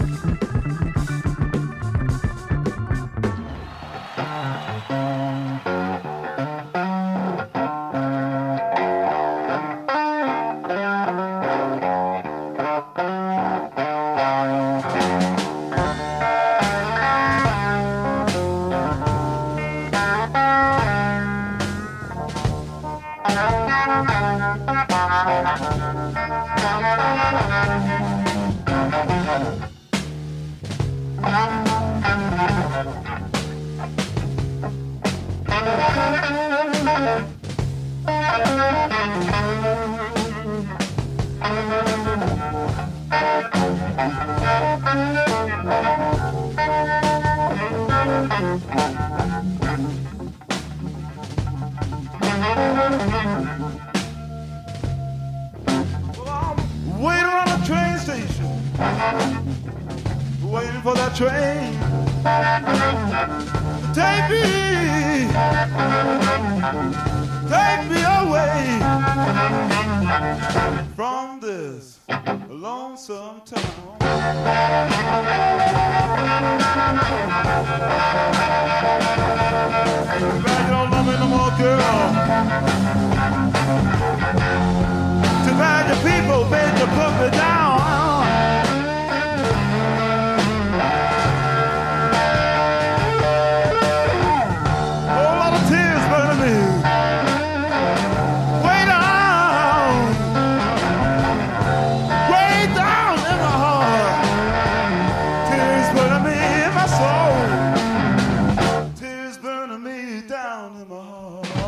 Waiting on the train station, waiting for that train to take me away from this lonesome town. Too bad you don't love me no more, girl. Too bad the people made you put me down. Whole lot of tears burning me. Way down in my heart. Tears burning me in my soul. Tears burning me down in my heart.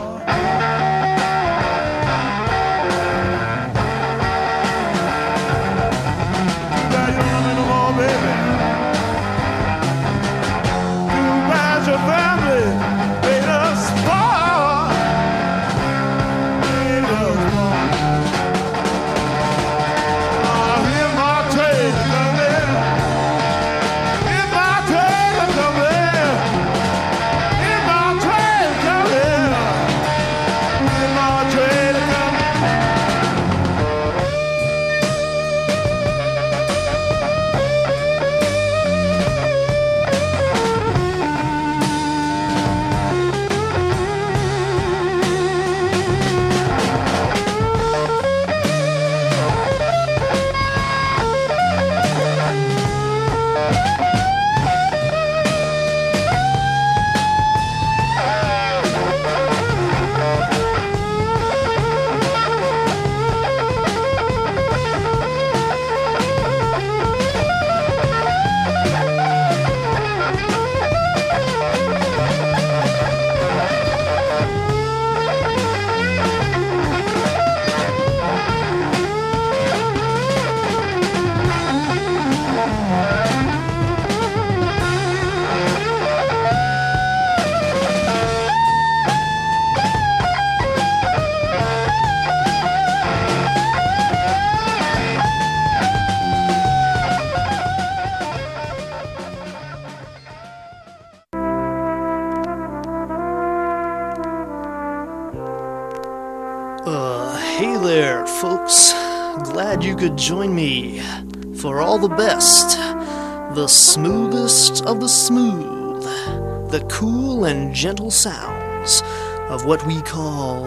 Hey there, folks. Glad you could join me for all the best, the smoothest of the smooth, the cool and gentle sounds of what we call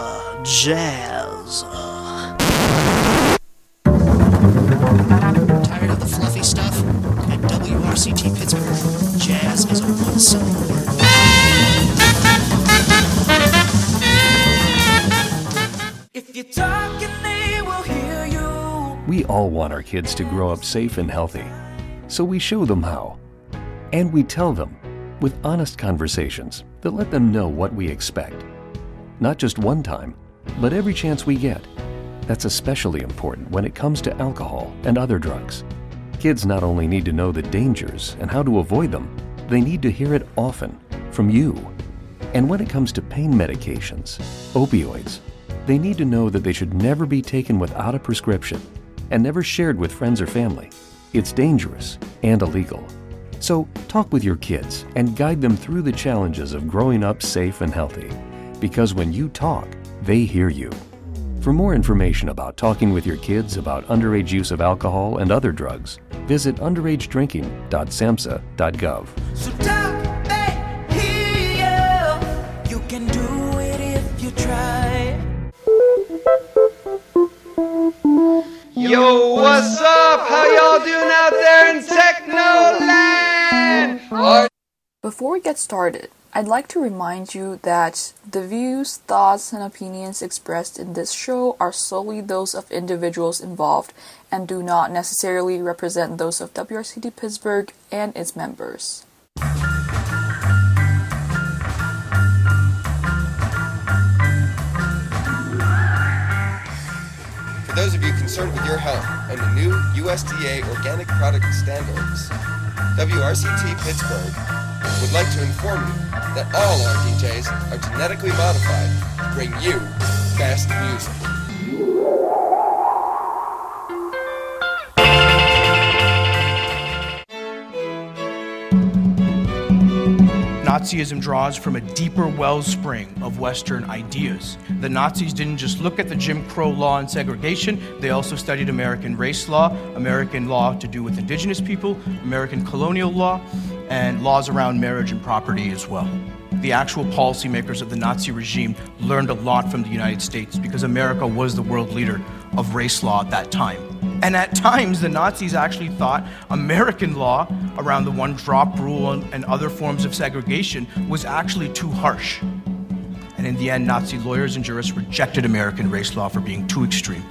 jazz. Tired of the fluffy stuff? At WRCT Pittsburgh, jazz is a one-syllable word. If you're talking, they will hear you. We all want our kids to grow up safe and healthy, so we show them how. And we tell them with honest conversations that let them know what we expect. Not just one time, but every chance we get. That's especially important when it comes to alcohol and other drugs. Kids not only need to know the dangers and how to avoid them, they need to hear it often from you. And when it comes to pain medications, opioids, they need to know that they should never be taken without a prescription and never shared with friends or family. It's dangerous and illegal. So talk with your kids and guide them through the challenges of growing up safe and healthy. Because when you talk, they hear you. For more information about talking with your kids about underage use of alcohol and other drugs, visit underagedrinking.samhsa.gov. So don't they hear you? You can do it if you try. Yo, what's up? How y'all doing out there in Technoland? Before we get started, I'd like to remind you that the views, thoughts, and opinions expressed in this show are solely those of individuals involved and do not necessarily represent those of WRCT Pittsburgh and its members. For those of you concerned with your health and the new USDA organic product standards, WRCT Pittsburgh would like to inform you that all our DJs are genetically modified to bring you best music. Nazism draws from a deeper wellspring of Western ideas. The Nazis didn't just look at the Jim Crow law and segregation, they also studied American race law, American law to do with indigenous people, American colonial law, and laws around marriage and property as well. The actual policymakers of the Nazi regime learned a lot from the United States because America was the world leader of race law at that time. And at times, the Nazis actually thought American law around the one-drop rule and other forms of segregation was actually too harsh. And in the end, Nazi lawyers and jurists rejected American race law for being too extreme.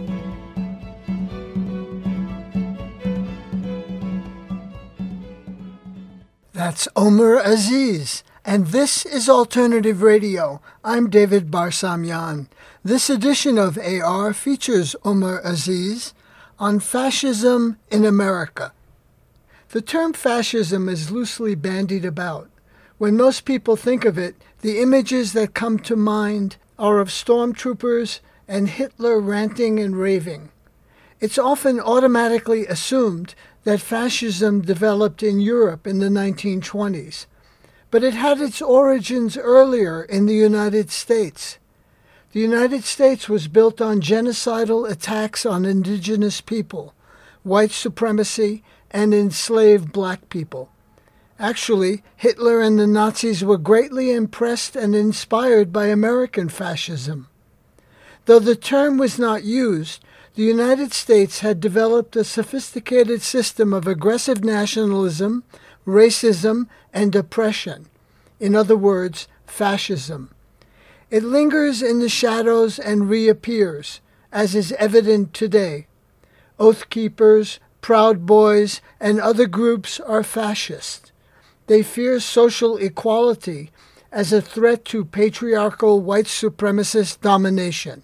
That's Omar Aziz, and this is Alternative Radio. I'm David Barsamyan. This edition of AR features Omar Aziz on fascism in America. The term fascism is loosely bandied about. When most people think of it, the images that come to mind are of stormtroopers and Hitler ranting and raving. It's often automatically assumed that fascism developed in Europe in the 1920s, but it had its origins earlier in the United States. The United States was built on genocidal attacks on indigenous people, white supremacy, and enslaved black people. Actually, Hitler and the Nazis were greatly impressed and inspired by American fascism. Though the term was not used, the United States had developed a sophisticated system of aggressive nationalism, racism, and oppression. In other words, fascism. It lingers in the shadows and reappears, as is evident today. Oath Keepers, Proud Boys, and other groups are fascist. They fear social equality as a threat to patriarchal white supremacist domination.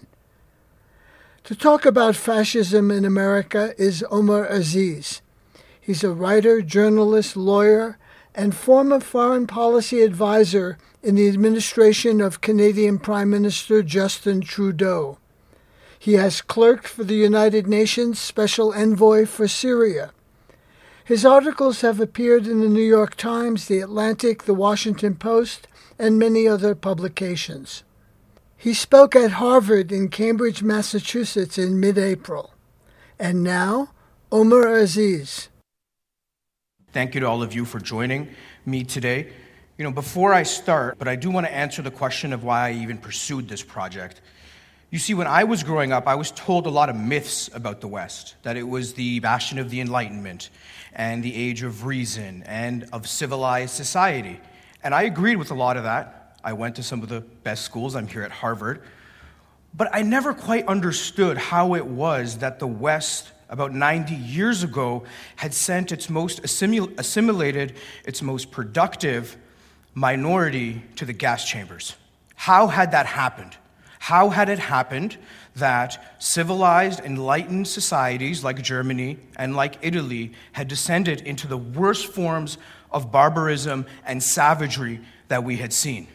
To talk about fascism in America is Omar Aziz. He's a writer, journalist, lawyer, and former foreign policy advisor in the administration of Canadian Prime Minister Justin Trudeau. He has clerked for the United Nations Special Envoy for Syria. His articles have appeared in the New York Times, The Atlantic, The Washington Post, and many other publications. He spoke at Harvard in Cambridge, Massachusetts in mid-April. And now, Omar Aziz. Thank you to all of you for joining me today. Before I start, but I do want to answer the question of why I even pursued this project. You see, when I was growing up, I was told a lot of myths about the West, that it was the bastion of the Enlightenment and the age of reason and of civilized society. And I agreed with a lot of that. I went to some of the best schools. I'm here at Harvard. But I never quite understood how it was that the West, about 90 years ago, had sent its most assimilated, its most productive minority to the gas chambers. How had that happened? How had it happened that civilized, enlightened societies like Germany and like Italy had descended into the worst forms of barbarism and savagery that we had seen?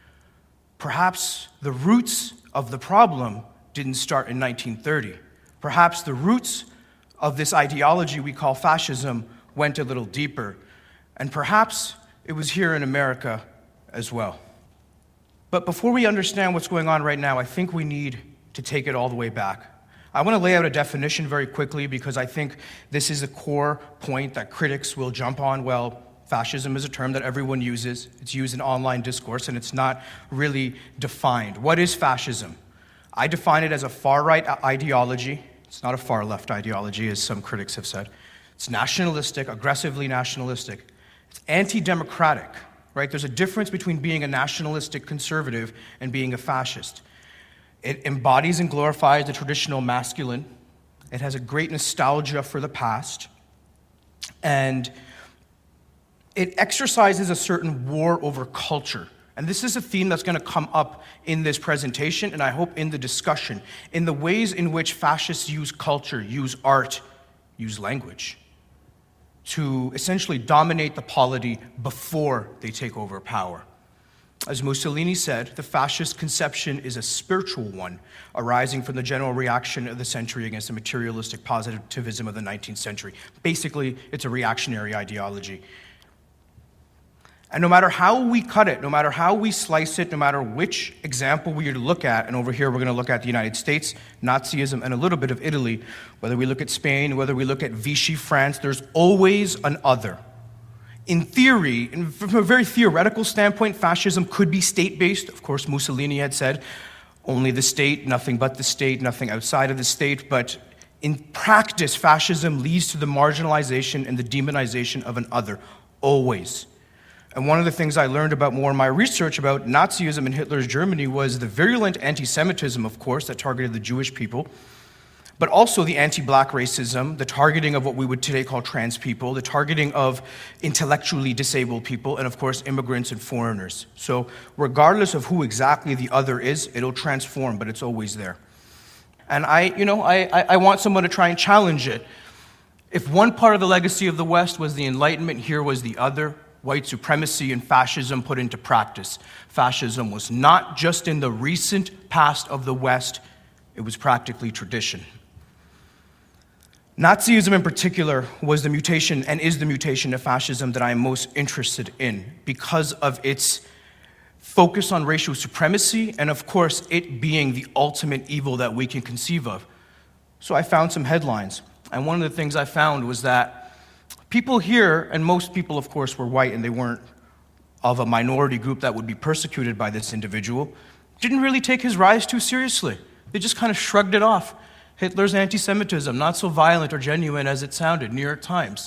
Perhaps the roots of the problem didn't start in 1930. Perhaps the roots of this ideology we call fascism went a little deeper. And perhaps it was here in America as well. But before we understand what's going on right now, I think we need to take it all the way back. I want to lay out a definition very quickly because I think this is a core point that critics will jump on. Well, fascism is a term that everyone uses. It's used in online discourse, and it's not really defined. What is fascism? I define it as a far-right ideology. It's not a far-left ideology, as some critics have said. It's nationalistic, aggressively nationalistic. It's anti-democratic, right? There's a difference between being a nationalistic conservative and being a fascist. It embodies and glorifies the traditional masculine. It has a great nostalgia for the past. And it exercises a certain war over culture. And this is a theme that's going to come up in this presentation, and I hope in the discussion, in the ways in which fascists use culture, use art, use language, to essentially dominate the polity before they take over power. As Mussolini said, the fascist conception is a spiritual one, arising from the general reaction of the century against the materialistic positivism of the 19th century. Basically, it's a reactionary ideology. And no matter how we cut it, no matter how we slice it, no matter which example we look at, and over here we're going to look at the United States, Nazism, and a little bit of Italy, whether we look at Spain, whether we look at Vichy France, there's always an other. In theory, from a very theoretical standpoint, fascism could be state-based. Of course, Mussolini had said, only the state, nothing but the state, nothing outside of the state. But in practice, fascism leads to the marginalization and the demonization of an other, always. And one of the things I learned about more in my research about Nazism in Hitler's Germany was the virulent anti-Semitism, of course, that targeted the Jewish people, but also the anti-black racism, the targeting of what we would today call trans people, the targeting of intellectually disabled people, and of course, immigrants and foreigners. So regardless of who exactly the other is, it'll transform, but it's always there. And I want someone to try and challenge it. If one part of the legacy of the West was the Enlightenment, here was the other. White supremacy and fascism put into practice. Fascism was not just in the recent past of the West, it was practically tradition. Nazism in particular was the mutation and is the mutation of fascism that I am most interested in because of its focus on racial supremacy and, of course, it being the ultimate evil that we can conceive of. So I found some headlines, and one of the things I found was that people here, and most people, of course, were white and they weren't of a minority group that would be persecuted by this individual, didn't really take his rise too seriously. They just kind of shrugged it off. Hitler's anti-Semitism, not so violent or genuine as it sounded, New York Times.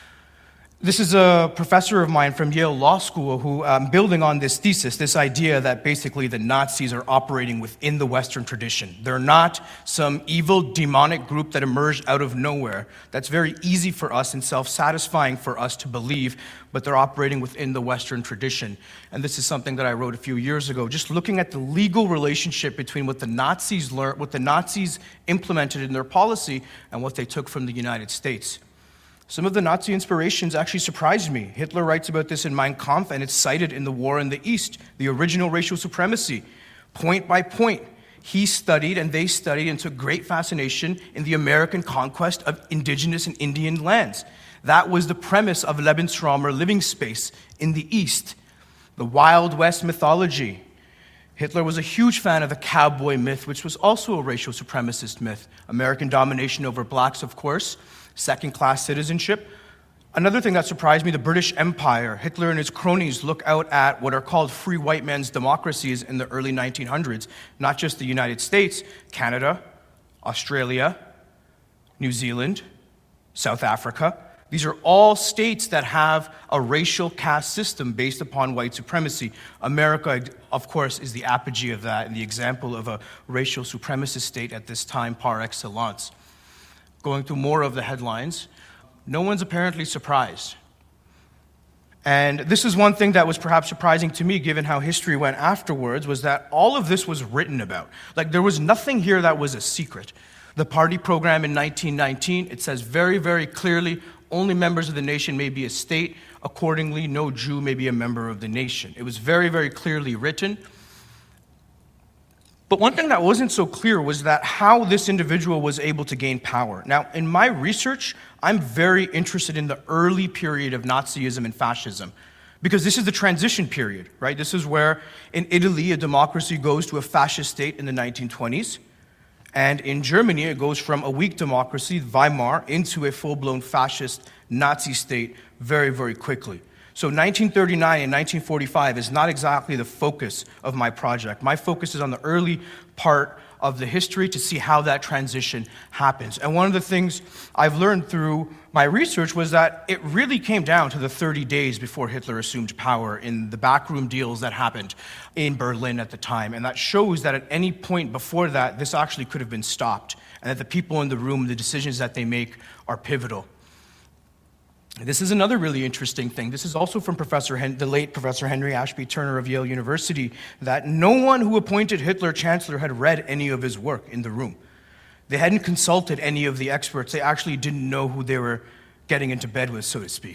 This is a professor of mine from Yale Law School who, building on this thesis, this idea that basically the Nazis are operating within the Western tradition. They're not some evil, demonic group that emerged out of nowhere. That's very easy for us and self-satisfying for us to believe, but they're operating within the Western tradition. And this is something that I wrote a few years ago, just looking at the legal relationship between what the Nazis learned, what the Nazis implemented in their policy, and what they took from the United States. Some of the Nazi inspirations actually surprised me. Hitler writes about this in Mein Kampf, and it's cited in the War in the East, the original racial supremacy. Point by point, he studied and they studied and took great fascination in the American conquest of indigenous and Indian lands. That was the premise of Lebensraum, or living space, in the East. The Wild West mythology. Hitler was a huge fan of the cowboy myth, which was also a racial supremacist myth. American domination over blacks, of course. Second-class citizenship. Another thing that surprised me, the British Empire. Hitler and his cronies look out at what are called free white men's democracies in the early 1900s, not just the United States, Canada, Australia, New Zealand, South Africa. These are all states that have a racial caste system based upon white supremacy. America, of course, is the apogee of that and the example of a racial supremacist state at this time par excellence. Going through more of the headlines, no one's apparently surprised. And this is one thing that was perhaps surprising to me, given how history went afterwards, was that all of this was written about. Like, there was nothing here that was a secret. The party program in 1919, it says very, very clearly, only members of the nation may be a state. Accordingly, no Jew may be a member of the nation. It was very, very clearly written. But one thing that wasn't so clear was that how this individual was able to gain power. Now, in my research, I'm very interested in the early period of Nazism and fascism, because this is the transition period, right? This is where, in Italy, a democracy goes to a fascist state in the 1920s. And in Germany, it goes from a weak democracy, Weimar, into a full-blown fascist Nazi state very, very quickly. So 1939 and 1945 is not exactly the focus of my project. My focus is on the early part of the history to see how that transition happens. And one of the things I've learned through my research was that it really came down to the 30 days before Hitler assumed power in the backroom deals that happened in Berlin at the time. And that shows that at any point before that, this actually could have been stopped, and that the people in the room, the decisions that they make, are pivotal. This is another really interesting thing. This is also from the late Professor Henry Ashby Turner of Yale University, that no one who appointed Hitler chancellor had read any of his work in the room. They hadn't consulted any of the experts. They actually didn't know who they were getting into bed with, so to speak.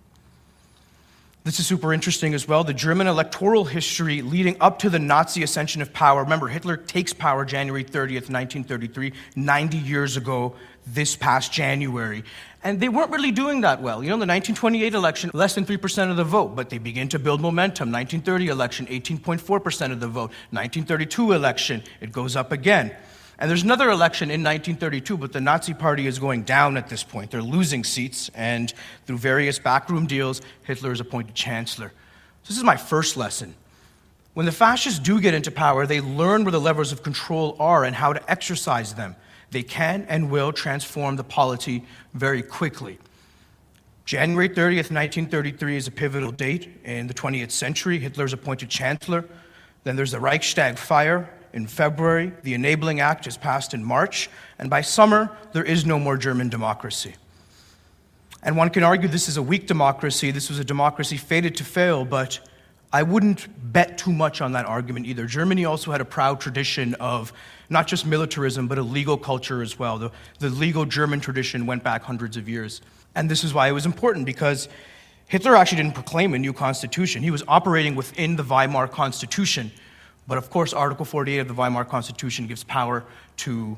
This is super interesting as well. The German electoral history leading up to the Nazi ascension of power. Remember, Hitler takes power January 30th, 1933, 90 years ago this past January. And they weren't really doing that well. You know, the 1928 election, less than 3% of the vote, but they begin to build momentum. 1930 election, 18.4% of the vote. 1932 election, it goes up again. And there's another election in 1932, but the Nazi Party is going down at this point. They're losing seats, and through various backroom deals, Hitler is appointed chancellor. So this is my first lesson. When the fascists do get into power, they learn where the levers of control are and how to exercise them. They can and will transform the polity very quickly. January 30th, 1933 is a pivotal date in the 20th century. Hitler is appointed chancellor. Then there's the Reichstag fire in February. The Enabling Act is passed in March. And by summer, there is no more German democracy. And one can argue this is a weak democracy. This was a democracy fated to fail, but I wouldn't bet too much on that argument either. Germany also had a proud tradition of not just militarism, but a legal culture as well. The legal German tradition went back hundreds of years. And this is why it was important, because Hitler actually didn't proclaim a new constitution. He was operating within the Weimar Constitution. But of course, Article 48 of the Weimar Constitution gives power to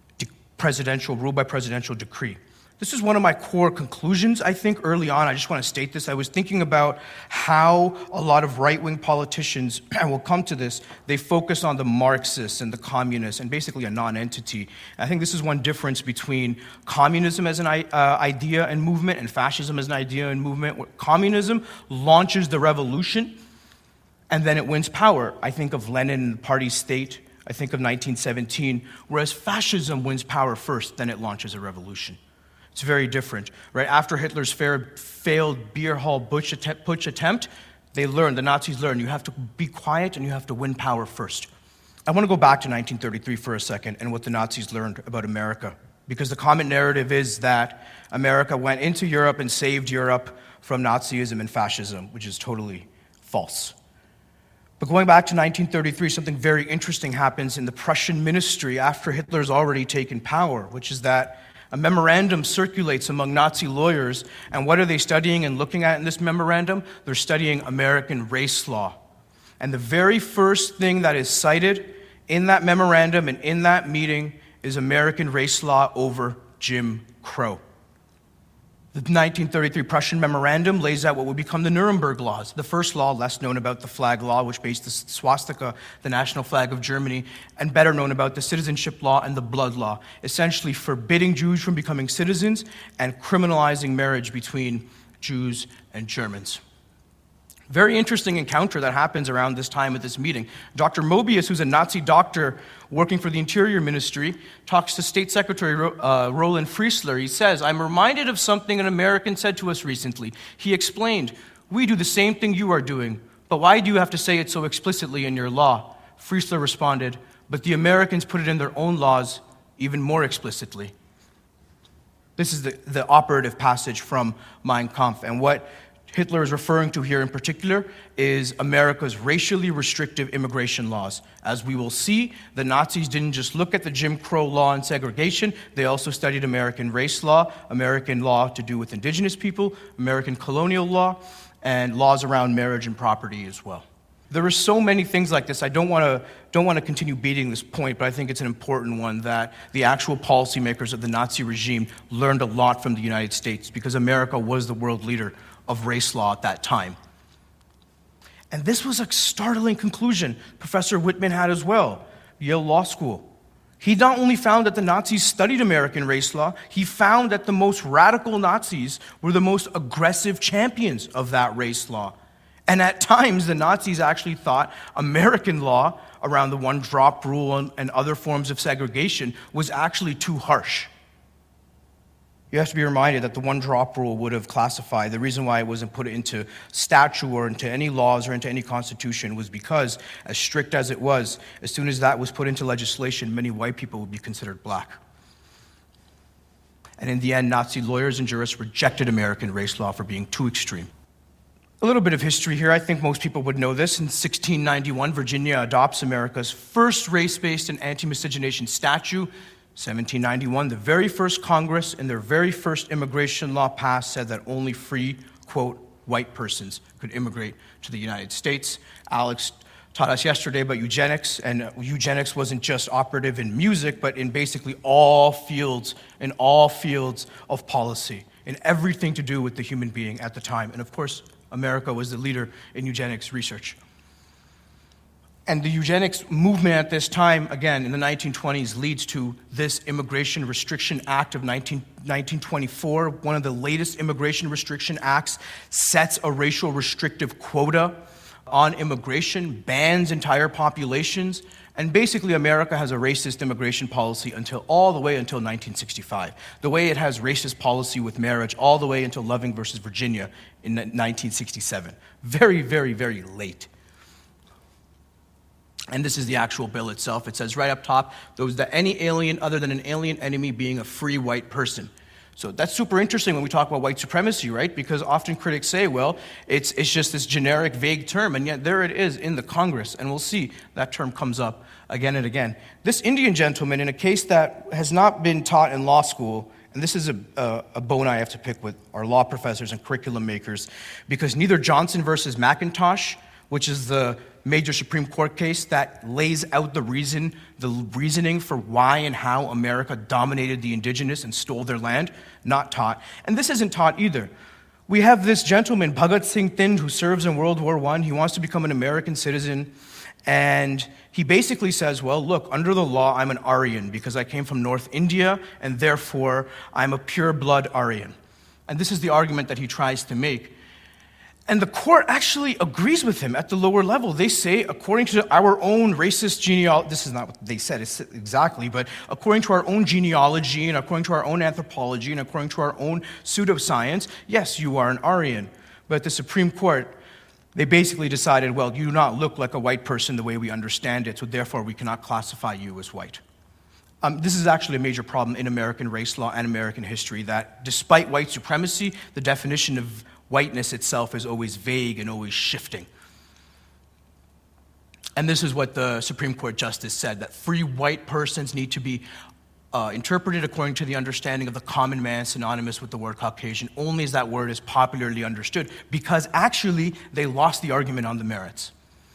rule by presidential decree. This is one of my core conclusions, I think, early on. I just want to state this. I was thinking about how a lot of right-wing politicians, and we'll come to this, they focus on the Marxists and the communists and basically a non-entity. I think this is one difference between communism as an idea and movement and fascism as an idea and movement. Communism launches the revolution, and then it wins power. I think of Lenin and the party state. I think of 1917, whereas fascism wins power first, then it launches a revolution. It's very different, right? After Hitler's failed beer hall putsch attempt, the Nazis learned you have to be quiet and you have to win power first. I want to go back to 1933 for a second and what the Nazis learned about America, because the common narrative is that America went into Europe and saved Europe from Nazism and fascism, which is totally false. But going back to 1933, something very interesting happens in the Prussian ministry after Hitler's already taken power, which is that a memorandum circulates among Nazi lawyers, and what are they studying and looking at in this memorandum? They're studying American race law. And the very first thing that is cited in that memorandum and in that meeting is American race law over Jim Crow. The 1933 Prussian Memorandum lays out what would become the Nuremberg Laws, the first law, less known about the flag law, which based the swastika, the national flag of Germany, and better known about the citizenship law and the blood law, essentially forbidding Jews from becoming citizens and criminalizing marriage between Jews and Germans. Very interesting encounter that happens around this time at this meeting. Dr. Mobius, who's a Nazi doctor working for the Interior Ministry, talks to State Secretary Roland Freisler. He says, "I'm reminded of something an American said to us recently. He explained, 'We do the same thing you are doing, but why do you have to say it so explicitly in your law?' Freisler responded, 'But the Americans put it in their own laws even more explicitly.'" This is the operative passage from Mein Kampf, and what Hitler is referring to here in particular is America's racially restrictive immigration laws. As we will see, the Nazis didn't just look at the Jim Crow law and segregation, they also studied American race law, American law to do with indigenous people, American colonial law, and laws around marriage and property as well. There are so many things like this. I don't want to continue beating this point, but I think it's an important one that the actual policymakers of the Nazi regime learned a lot from the United States because America was the world leader of race law at that time. And this was a startling conclusion Professor Whitman had as well, Yale Law School. He not only found that the Nazis studied American race law, he found that the most radical Nazis were the most aggressive champions of that race law. And at times, the Nazis actually thought American law around the one-drop rule and other forms of segregation was actually too harsh. You have to be reminded that the one-drop rule would have classified, the reason why it wasn't put into statute or into any laws or into any constitution was because, as strict as it was, as soon as that was put into legislation, many white people would be considered black. And in the end, Nazi lawyers and jurists rejected American race law for being too extreme. A little bit of history here. I think most people would know this. In 1691, Virginia adopts America's first race-based and anti-miscegenation statute. 1791, the very first Congress and their very first immigration law passed said that only free, quote, white persons could immigrate to the United States. Alex taught us yesterday about eugenics, and eugenics wasn't just operative in music, but in basically all fields of policy, in everything to do with the human being at the time. And of course, America was the leader in eugenics research. And the eugenics movement at this time, again, in the 1920s, leads to this Immigration Restriction Act of 1924. One of the latest immigration restriction acts sets a racial restrictive quota on immigration, bans entire populations, and basically America has a racist immigration policy all the way until 1965. The way it has racist policy with marriage all the way until Loving versus Virginia in 1967. Very, very, very late. And this is the actual bill itself. It says right up top, that any alien other than an alien enemy being a free white person. So that's super interesting when we talk about white supremacy, right? Because often critics say, well, it's just this generic, vague term, and yet there it is in the Congress, and we'll see that term comes up again and again. This Indian gentleman, in a case that has not been taught in law school, and this is a bone I have to pick with our law professors and curriculum makers, because neither Johnson versus McIntosh, which is the major Supreme Court case that lays out the reasoning for why and how America dominated the indigenous and stole their land, not taught. And this isn't taught either. We have this gentleman, Bhagat Singh Thind, who serves in World War I. He wants to become an American citizen. And he basically says, well, look, under the law, I'm an Aryan because I came from North India, and therefore I'm a pure-blood Aryan. And this is the argument that he tries to make. And the court actually agrees with him at the lower level. They say, according to our own racist genealogy, this is not what they said exactly, but according to our own genealogy and according to our own anthropology and according to our own pseudoscience, yes, you are an Aryan. But the Supreme Court, they basically decided, well, you do not look like a white person the way we understand it, so therefore we cannot classify you as white. This is actually a major problem in American race law and American history, that despite white supremacy, the definition of whiteness itself is always vague and always shifting. And this is what the Supreme Court Justice said, that free white persons need to be interpreted according to the understanding of the common man, synonymous with the word Caucasian, only as that word is popularly understood, because actually they lost the argument on the merits.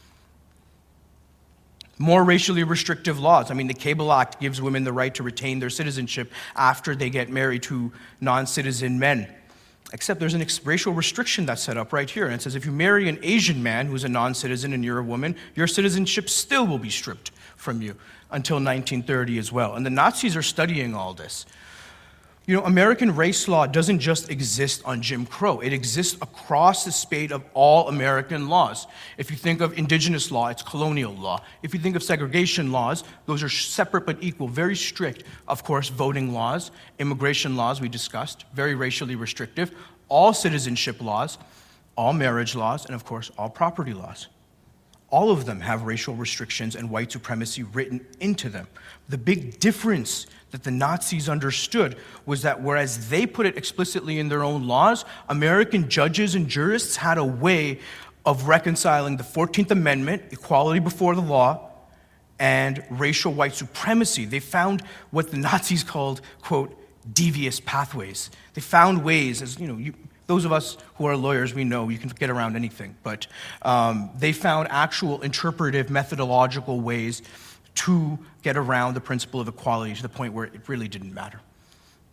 More racially restrictive laws. I mean, the Cable Act gives women the right to retain their citizenship after they get married to non-citizen men. Except there's an racial restriction that's set up right here. And it says if you marry an Asian man who's a non-citizen and you're a woman, your citizenship still will be stripped from you until 1930 as well. And the Nazis are studying all this. You know, American race law doesn't just exist on Jim Crow. It exists across the spade of all American laws. If you think of indigenous law, it's colonial law. If you think of segregation laws, those are separate but equal, very strict. Of course, voting laws, immigration laws we discussed, very racially restrictive. All citizenship laws, all marriage laws, and of course, all property laws. All of them have racial restrictions and white supremacy written into them. The big difference that the Nazis understood was that whereas they put it explicitly in their own laws, American judges and jurists had a way of reconciling the 14th Amendment, equality before the law, and racial white supremacy. They found what the Nazis called, quote, devious pathways. They found ways, as you know, those of us who are lawyers, we know you can get around anything, but they found actual interpretive, methodological ways to get around the principle of equality to the point where it really didn't matter.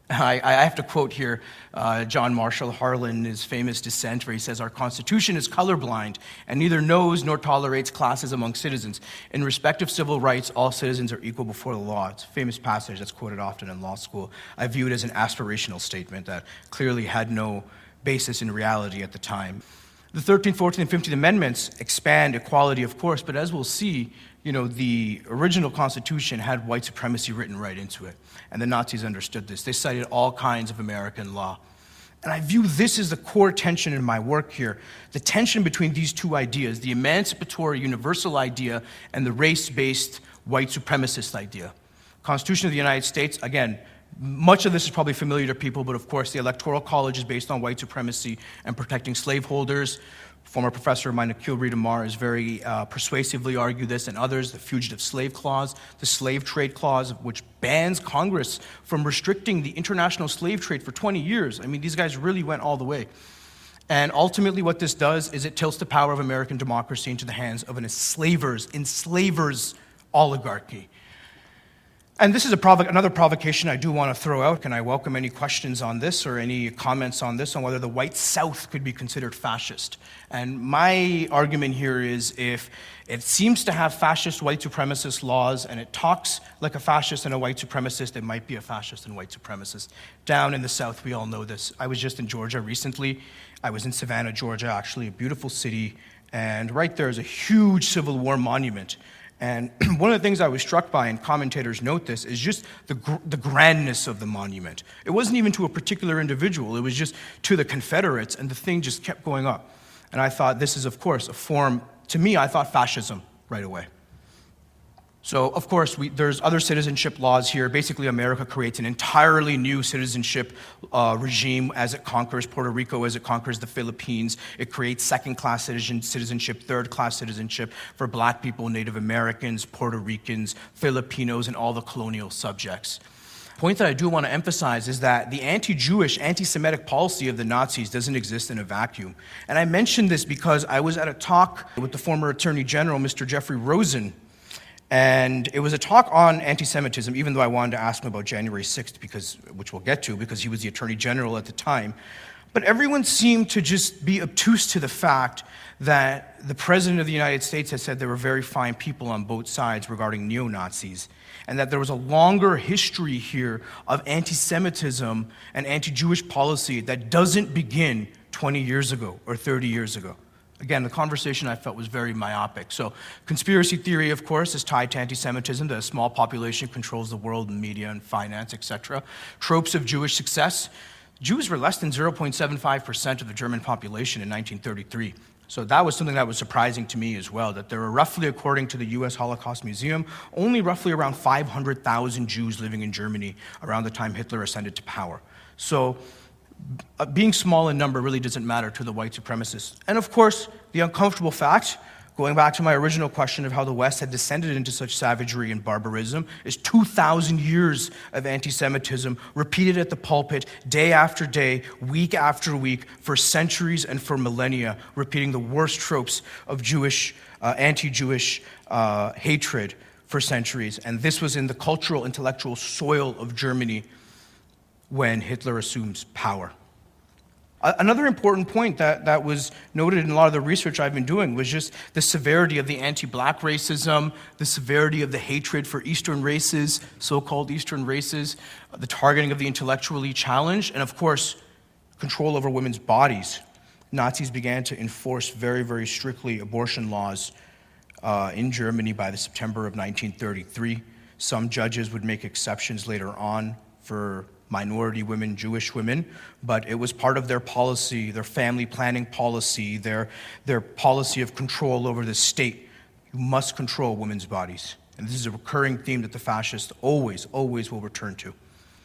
I have to quote here John Marshall Harlan, his famous dissent, where he says, "Our Constitution is colorblind and neither knows nor tolerates classes among citizens. In respect of civil rights, all citizens are equal before the law." It's a famous passage that's quoted often in law school. I view it as an aspirational statement that clearly had no basis in reality at the time. The 13th, 14th, and 15th Amendments expand equality, of course, but as we'll see, the original Constitution had white supremacy written right into it, and the Nazis understood this. They cited all kinds of American law. And I view this as the core tension in my work here, the tension between these two ideas, the emancipatory universal idea and the race-based white supremacist idea. Constitution of the United States, again, much of this is probably familiar to people, but of course the Electoral College is based on white supremacy and protecting slaveholders. Former professor of mine, Akil Reed-Amar, has very persuasively argued this, and others, the Fugitive Slave Clause, the Slave Trade Clause, which bans Congress from restricting the international slave trade for 20 years. I mean, these guys really went all the way. And ultimately what this does is it tilts the power of American democracy into the hands of an enslavers oligarchy. And this is another provocation I do want to throw out, and I welcome any questions on this or any comments on this, on whether the white South could be considered fascist. And my argument here is, if it seems to have fascist white supremacist laws and it talks like a fascist and a white supremacist, it might be a fascist and white supremacist. Down in the South, we all know this. I was just in Georgia recently. I was in Savannah, Georgia, actually, a beautiful city, and right there is a huge Civil War monument. And one of the things I was struck by, and commentators note this, is just the grandness of the monument. It wasn't even to a particular individual. It was just to the Confederates, and the thing just kept going up. And I thought this is, of course, a form, to me, I thought fascism right away. So, of course, there's other citizenship laws here. Basically, America creates an entirely new citizenship regime as it conquers Puerto Rico, as it conquers the Philippines. It creates second-class citizenship, third-class citizenship for black people, Native Americans, Puerto Ricans, Filipinos, and all the colonial subjects. The point that I do want to emphasize is that the anti-Jewish, anti-Semitic policy of the Nazis doesn't exist in a vacuum. And I mention this because I was at a talk with the former Attorney General, Mr. Jeffrey Rosen, and it was a talk on anti-Semitism, even though I wanted to ask him about January 6th, which we'll get to, because he was the Attorney General at the time. But everyone seemed to just be obtuse to the fact that the President of the United States had said there were very fine people on both sides regarding neo-Nazis, and that there was a longer history here of anti-Semitism and anti-Jewish policy that doesn't begin 20 years ago or 30 years ago. Again, the conversation I felt was very myopic. So conspiracy theory, of course, is tied to anti-Semitism, that a small population controls the world in media and finance, etc. Tropes of Jewish success. Jews were less than 0.75% of the German population in 1933. So that was something that was surprising to me as well, that there were roughly, according to the U.S. Holocaust Museum, only roughly around 500,000 Jews living in Germany around the time Hitler ascended to power. So being small in number really doesn't matter to the white supremacists. And of course, the uncomfortable fact, going back to my original question of how the West had descended into such savagery and barbarism, is 2,000 years of anti-Semitism repeated at the pulpit day after day, week after week, for centuries and for millennia, repeating the worst tropes of Jewish, anti-Jewish hatred for centuries. And this was in the cultural, intellectual soil of Germany when Hitler assumes power. Another important point that was noted in a lot of the research I've been doing was just the severity of the anti-black racism, the severity of the hatred for Eastern races, so-called Eastern races, the targeting of the intellectually challenged, and of course, control over women's bodies. Nazis began to enforce very, very strictly abortion laws in Germany by the September of 1933. Some judges would make exceptions later on for minority women, Jewish women, but it was part of their policy, their family planning policy, their policy of control over the state. You must control women's bodies. And this is a recurring theme that the fascists always will return to.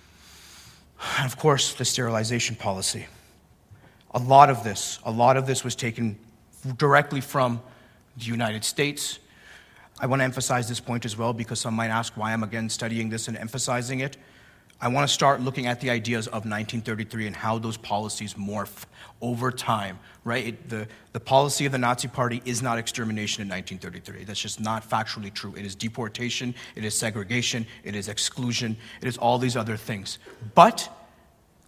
And of course, the sterilization policy. A lot of this was taken directly from the United States. I want to emphasize this point as well because some might ask why I'm again studying this and emphasizing it. I want to start looking at the ideas of 1933 and how those policies morph over time, right? The policy of the Nazi Party is not extermination in 1933. That's just not factually true. It is deportation, it is segregation, it is exclusion, it is all these other things. But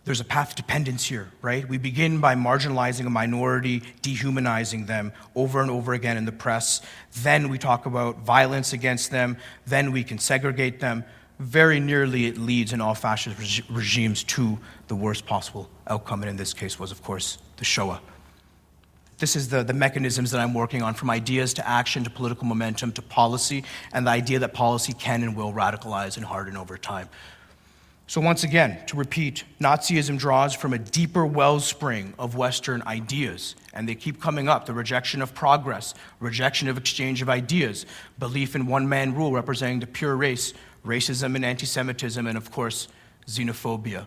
there's a path to dependence here, right? We begin by marginalizing a minority, dehumanizing them over and over again in the press. Then we talk about violence against them. Then we can segregate them. Very nearly it leads in all fascist regimes to the worst possible outcome, and in this case was, of course, the Shoah. This is the mechanisms that I'm working on, from ideas to action to political momentum to policy, and the idea that policy can and will radicalize and harden over time. So once again, to repeat, Nazism draws from a deeper wellspring of Western ideas, and they keep coming up: the rejection of progress, rejection of exchange of ideas, belief in one-man rule representing the pure race, racism and anti-Semitism, and of course, xenophobia.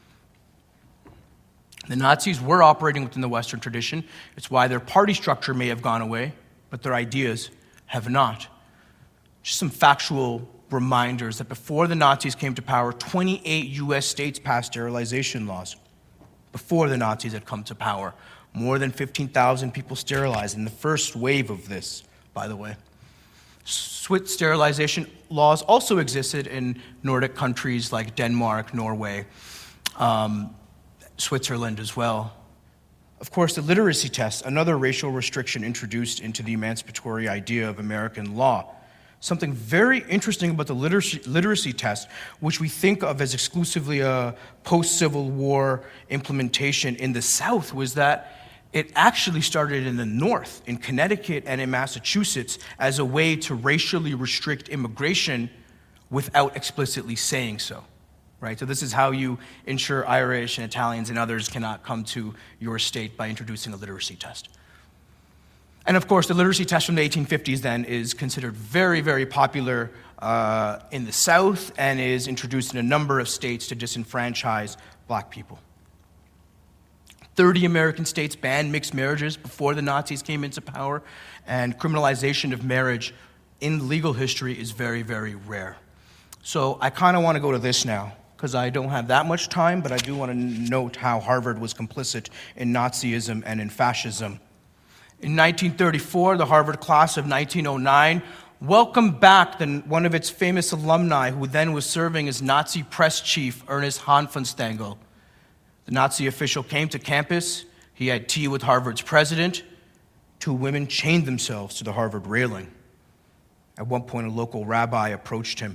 The Nazis were operating within the Western tradition. It's why their party structure may have gone away, but their ideas have not. Just some factual reminders that before the Nazis came to power, 28 U.S. states passed sterilization laws. Before the Nazis had come to power, more than 15,000 people sterilized in the first wave of this, by the way. Swiss sterilization laws also existed in Nordic countries like Denmark, Norway, Switzerland as well. Of course, the literacy test, another racial restriction introduced into the emancipatory idea of American law. Something very interesting about the literacy test, which we think of as exclusively a post-Civil War implementation in the South, was that it actually started in the North, in Connecticut and in Massachusetts, as a way to racially restrict immigration without explicitly saying so. Right? So this is how you ensure Irish and Italians and others cannot come to your state, by introducing a literacy test. And of course, the literacy test from the 1850s then is considered very, very popular in the South, and is introduced in a number of states to disenfranchise black people. 30 American states banned mixed marriages before the Nazis came into power, and criminalization of marriage in legal history is very, very rare. So I kind of want to go to this now, because I don't have that much time, but I do want to note how Harvard was complicit in Nazism and in fascism. In 1934, the Harvard class of 1909 welcomed back one of its famous alumni, who then was serving as Nazi press chief, Ernest Hanfstaengl. The Nazi official came to campus. He had tea with Harvard's president. 2 women chained themselves to the Harvard railing. At one point, a local rabbi approached him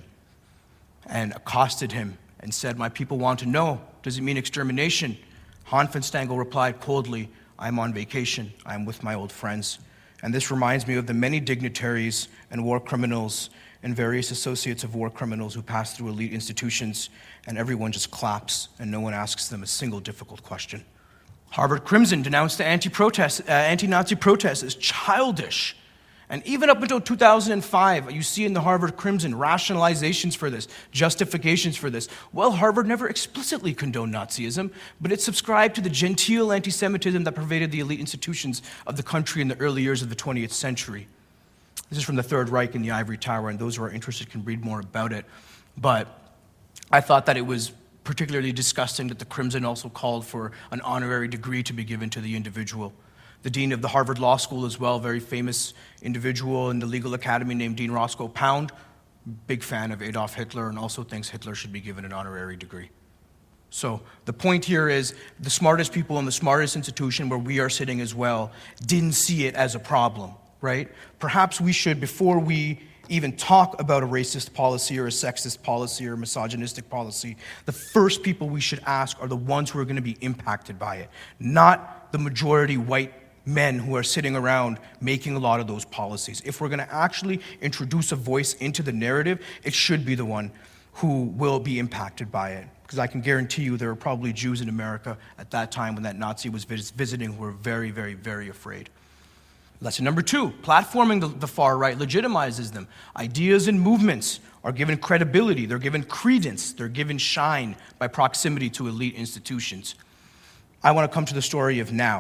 and accosted him and said, "My people want to know, does it mean extermination?" Hanfstaengl replied coldly, "I'm on vacation. I'm with my old friends." And this reminds me of the many dignitaries and war criminals and various associates of war criminals who pass through elite institutions, and everyone just claps and no one asks them a single difficult question. Harvard Crimson denounced the anti-Nazi protests as childish. And even up until 2005, you see in the Harvard Crimson rationalizations for this, justifications for this. Well, Harvard never explicitly condoned Nazism, but it subscribed to the genteel anti-Semitism that pervaded the elite institutions of the country in the early years of the 20th century. This is from the Third Reich in the Ivory Tower, and those who are interested can read more about it. But I thought that it was particularly disgusting that the Crimson also called for an honorary degree to be given to the individual. The dean of the Harvard Law School as well, very famous individual in the legal academy named Dean Roscoe Pound, big fan of Adolf Hitler, and also thinks Hitler should be given an honorary degree. So the point here is the smartest people in the smartest institution, where we are sitting as well, didn't see it as a problem, right? Perhaps we should, before we even talk about a racist policy or a sexist policy or a misogynistic policy, the first people we should ask are the ones who are going to be impacted by it, not the majority white men who are sitting around making a lot of those policies. If we're going to actually introduce a voice into the narrative, it should be the one who will be impacted by it. Because I can guarantee you there were probably Jews in America at that time when that Nazi was visiting who were very, very, very afraid. Lesson number 2, platforming the far right legitimizes them. Ideas and movements are given credibility, they're given credence, they're given shine by proximity to elite institutions. I want to come to the story of now.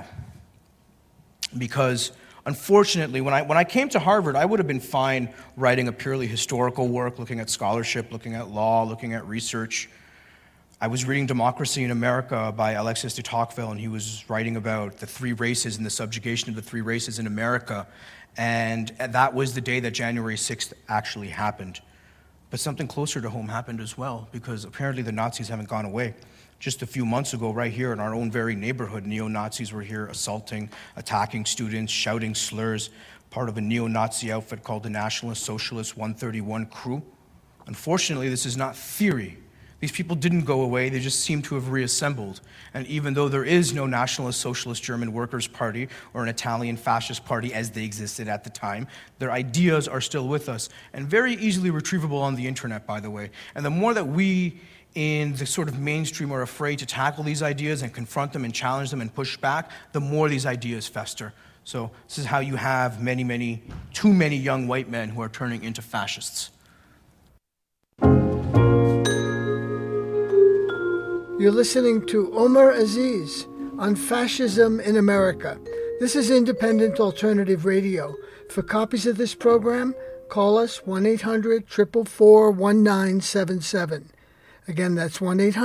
Because unfortunately, when I came to Harvard, I would have been fine writing a purely historical work, looking at scholarship, looking at law, looking at research. I was reading Democracy in America by Alexis de Tocqueville, and he was writing about the 3 races and the subjugation of the 3 races in America. And that was the day that January 6th actually happened. But something closer to home happened as well, because apparently the Nazis haven't gone away. Just a few months ago, right here in our own very neighborhood, neo-Nazis were here assaulting, attacking students, shouting slurs, part of a neo-Nazi outfit called the Nationalist Socialist 131 Crew. Unfortunately, this is not theory. These people didn't go away, they just seem to have reassembled. And even though there is no Nationalist Socialist German Workers' Party or an Italian Fascist Party as they existed at the time, their ideas are still with us and very easily retrievable on the internet, by the way. And the more that we in the sort of mainstream are afraid to tackle these ideas and confront them and challenge them and push back, the more these ideas fester. So this is how you have too many young white men who are turning into fascists. You're listening to Omar Aziz on Fascism in America. This is Independent Alternative Radio. For copies of this program, call us 1-800-444-1977. Again, that's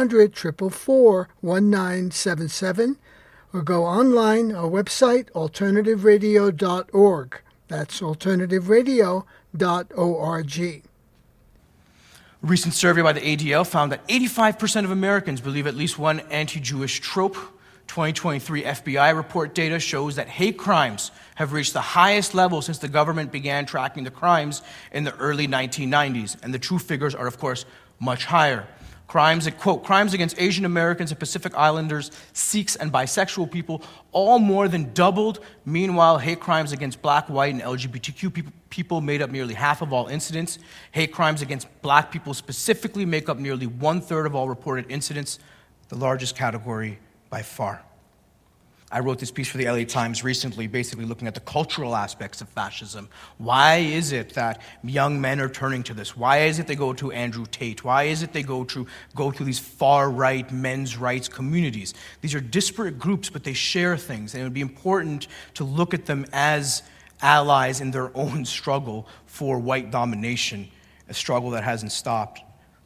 1-800-444-1977. Or go online, our website, alternativeradio.org. That's alternativeradio.org. A recent survey by the ADL found that 85% of Americans believe at least one anti-Jewish trope. 2023 FBI report data shows that hate crimes have reached the highest level since the government began tracking the crimes in the early 1990s. And the true figures are, of course, much higher. Crimes against Asian Americans and Pacific Islanders, Sikhs, and bisexual people all more than doubled. Meanwhile, hate crimes against black, white, and LGBTQ people made up nearly half of all incidents. Hate crimes against black people specifically make up nearly 1/3 of all reported incidents, the largest category by far. I wrote this piece for the LA Times recently, basically looking at the cultural aspects of fascism. Why is it that young men are turning to this? Why is it they go to Andrew Tate? Why is it they go to these far-right men's rights communities? These are disparate groups, but they share things, and it would be important to look at them as allies in their own struggle for white domination, a struggle that hasn't stopped.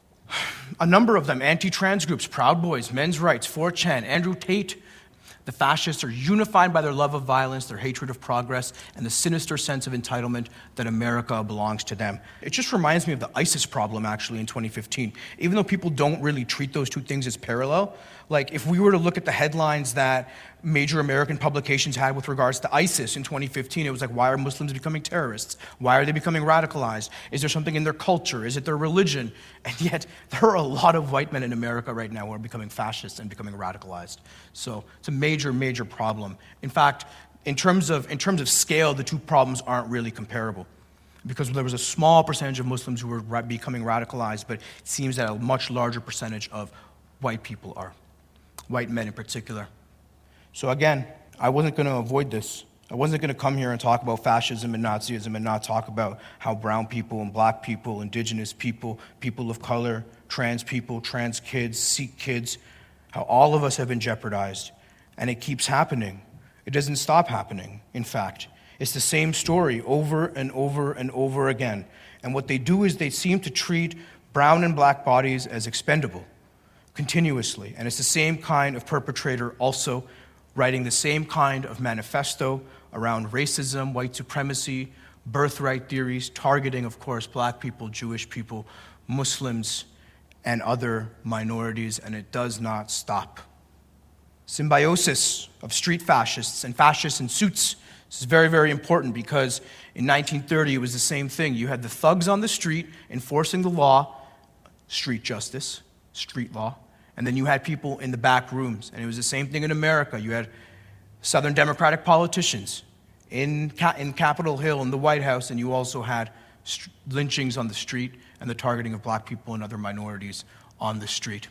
A number of them, anti-trans groups, Proud Boys, Men's Rights, 4chan, Andrew Tate. The fascists are unified by their love of violence, their hatred of progress, and the sinister sense of entitlement that America belongs to them. It just reminds me of the ISIS problem, actually, in 2015. Even though people don't really treat those two things as parallel, like if we were to look at the headlines that major American publications had with regards to ISIS in 2015, it was like, why are Muslims becoming terrorists? Why are they becoming radicalized? Is there something in their culture? Is it their religion? And yet, there are a lot of white men in America right now who are becoming fascists and becoming radicalized. So it's a major, major problem. In fact, in terms of scale, the two problems aren't really comparable, because there was a small percentage of Muslims who were becoming radicalized, but it seems that a much larger percentage of white people are, white men in particular. So again, I wasn't going to avoid this. I wasn't going to come here and talk about fascism and Nazism and not talk about how brown people and black people, indigenous people, people of color, trans people, trans kids, Sikh kids, how all of us have been jeopardized. And it keeps happening. It doesn't stop happening, in fact. It's the same story over and over and over again. And what they do is they seem to treat brown and black bodies as expendable continuously. And it's the same kind of perpetrator also writing the same kind of manifesto around racism, white supremacy, birthright theories, targeting, of course, black people, Jewish people, Muslims, and other minorities, and it does not stop. Symbiosis of street fascists and fascists in suits. This is very, very important because in 1930 it was the same thing. You had the thugs on the street enforcing the law, street justice, street law, and then you had people in the back rooms. And it was the same thing in America. You had Southern Democratic politicians in Capitol Hill, in the White House, and you also had lynchings on the street and the targeting of black people and other minorities on the street.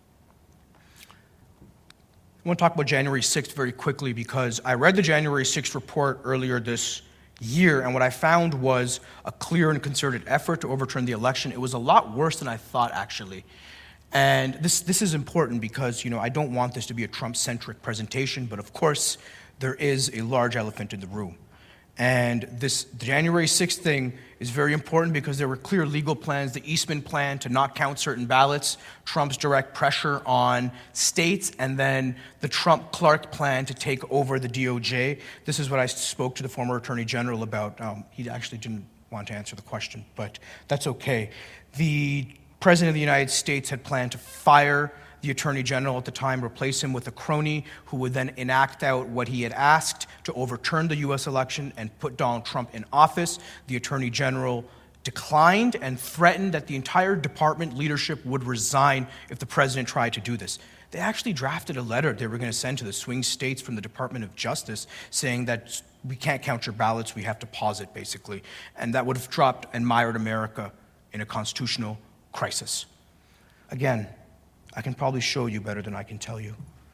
I want to talk about January 6th very quickly because I read the January 6th report earlier this year, and what I found was a clear and concerted effort to overturn the election. It was a lot worse than I thought, actually. And this is important because, I don't want this to be a Trump-centric presentation, but of course, there is a large elephant in the room. And the January 6th thing is very important because there were clear legal plans, the Eastman plan to not count certain ballots, Trump's direct pressure on states, and then the Trump-Clark plan to take over the DOJ. This is what I spoke to the former Attorney General about. He actually didn't want to answer the question, but that's okay. The President of the United States had planned to fire the Attorney General at the time replace him with a crony who would then enact out what he had asked to overturn the U.S. election and put Donald Trump in office. The Attorney General declined and threatened that the entire department leadership would resign if the president tried to do this. They actually drafted a letter they were going to send to the swing states from the Department of Justice saying that we can't count your ballots, we have to pause it, basically. And that would have dropped and mired America in a constitutional crisis. Again, I can probably show you better than I can tell you.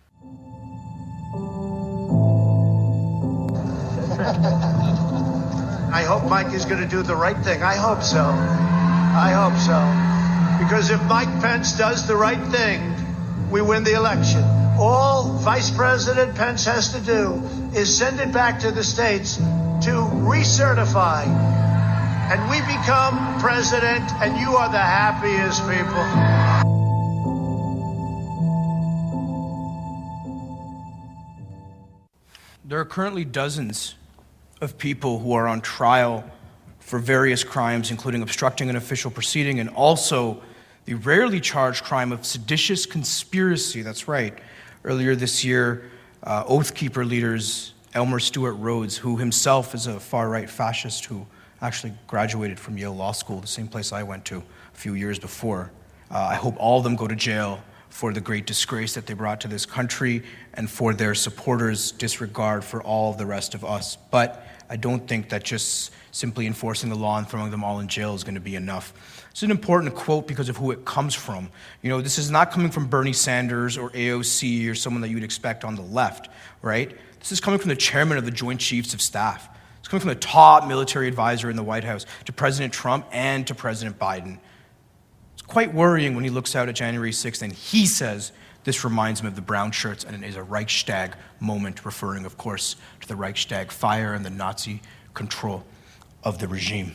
I hope Mike is going to do the right thing. I hope so. I hope so. Because if Mike Pence does the right thing, we win the election. All Vice President Pence has to do is send it back to the states to recertify. And we become president, and you are the happiest people. There are currently dozens of people who are on trial for various crimes, including obstructing an official proceeding and also the rarely charged crime of seditious conspiracy. That's right. Earlier this year, Oath Keeper leaders Elmer Stewart Rhodes, who himself is a far-right fascist who actually graduated from Yale Law School, the same place I went to a few years before. I hope all of them go to jail for the great disgrace that they brought to this country and for their supporters' disregard for all of the rest of us. But I don't think that just simply enforcing the law and throwing them all in jail is going to be enough. It's an important quote because of who it comes from. You know, this is not coming from Bernie Sanders or AOC or someone that you'd expect on the left, right? This is coming from the chairman of the Joint Chiefs of Staff. It's coming from the top military advisor in the White House to President Trump and to President Biden. It's quite worrying when he looks out at January 6th and he says, this reminds him of the brown shirts and it is a Reichstag moment, referring, of course, to the Reichstag fire and the Nazi control of the regime.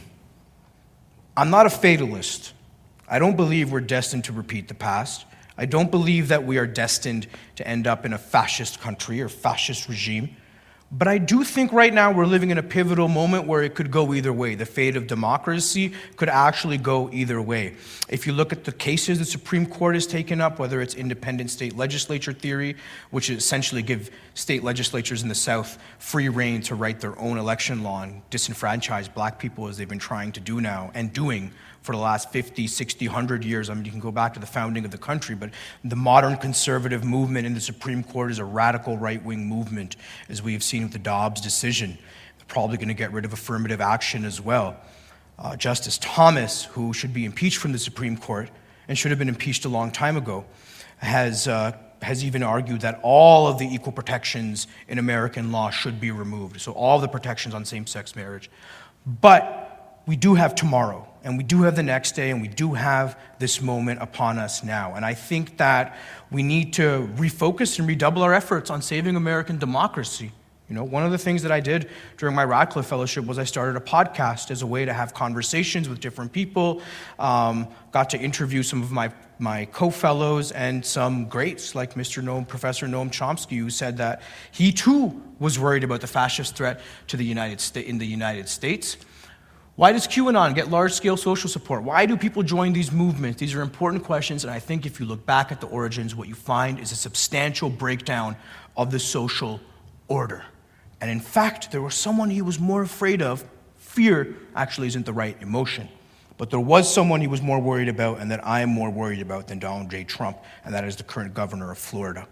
I'm not a fatalist. I don't believe we're destined to repeat the past. I don't believe that we are destined to end up in a fascist country or fascist regime. But I do think right now we're living in a pivotal moment where it could go either way. The fate of democracy could actually go either way. If you look at the cases the Supreme Court has taken up, whether it's independent state legislature theory, which essentially give state legislatures in the South free rein to write their own election law and disenfranchise black people as they've been trying to do now and doing for the last 50, 60, 100 years. I mean, you can go back to the founding of the country, but the modern conservative movement in the Supreme Court is a radical right-wing movement, as we have seen with the Dobbs decision. They're probably going to get rid of affirmative action as well. Justice Thomas, who should be impeached from the Supreme Court and should have been impeached a long time ago, has even argued that all of the equal protections in American law should be removed. So all the protections on same-sex marriage. But we do have tomorrow. And we do have the next day, and we do have this moment upon us now. And I think that we need to refocus and redouble our efforts on saving American democracy. You know, one of the things that I did during my Radcliffe Fellowship was I started a podcast as a way to have conversations with different people, got to interview some of my co-fellows and some greats like Professor Noam Chomsky, who said that he too was worried about the fascist threat to the United States. Why does QAnon get large-scale social support? Why do people join these movements? These are important questions, and I think if you look back at the origins, what you find is a substantial breakdown of the social order. And in fact, there was someone he was more afraid of. Fear actually isn't the right emotion. But there was someone he was more worried about and that I am more worried about than Donald J. Trump, and that is the current governor of Florida.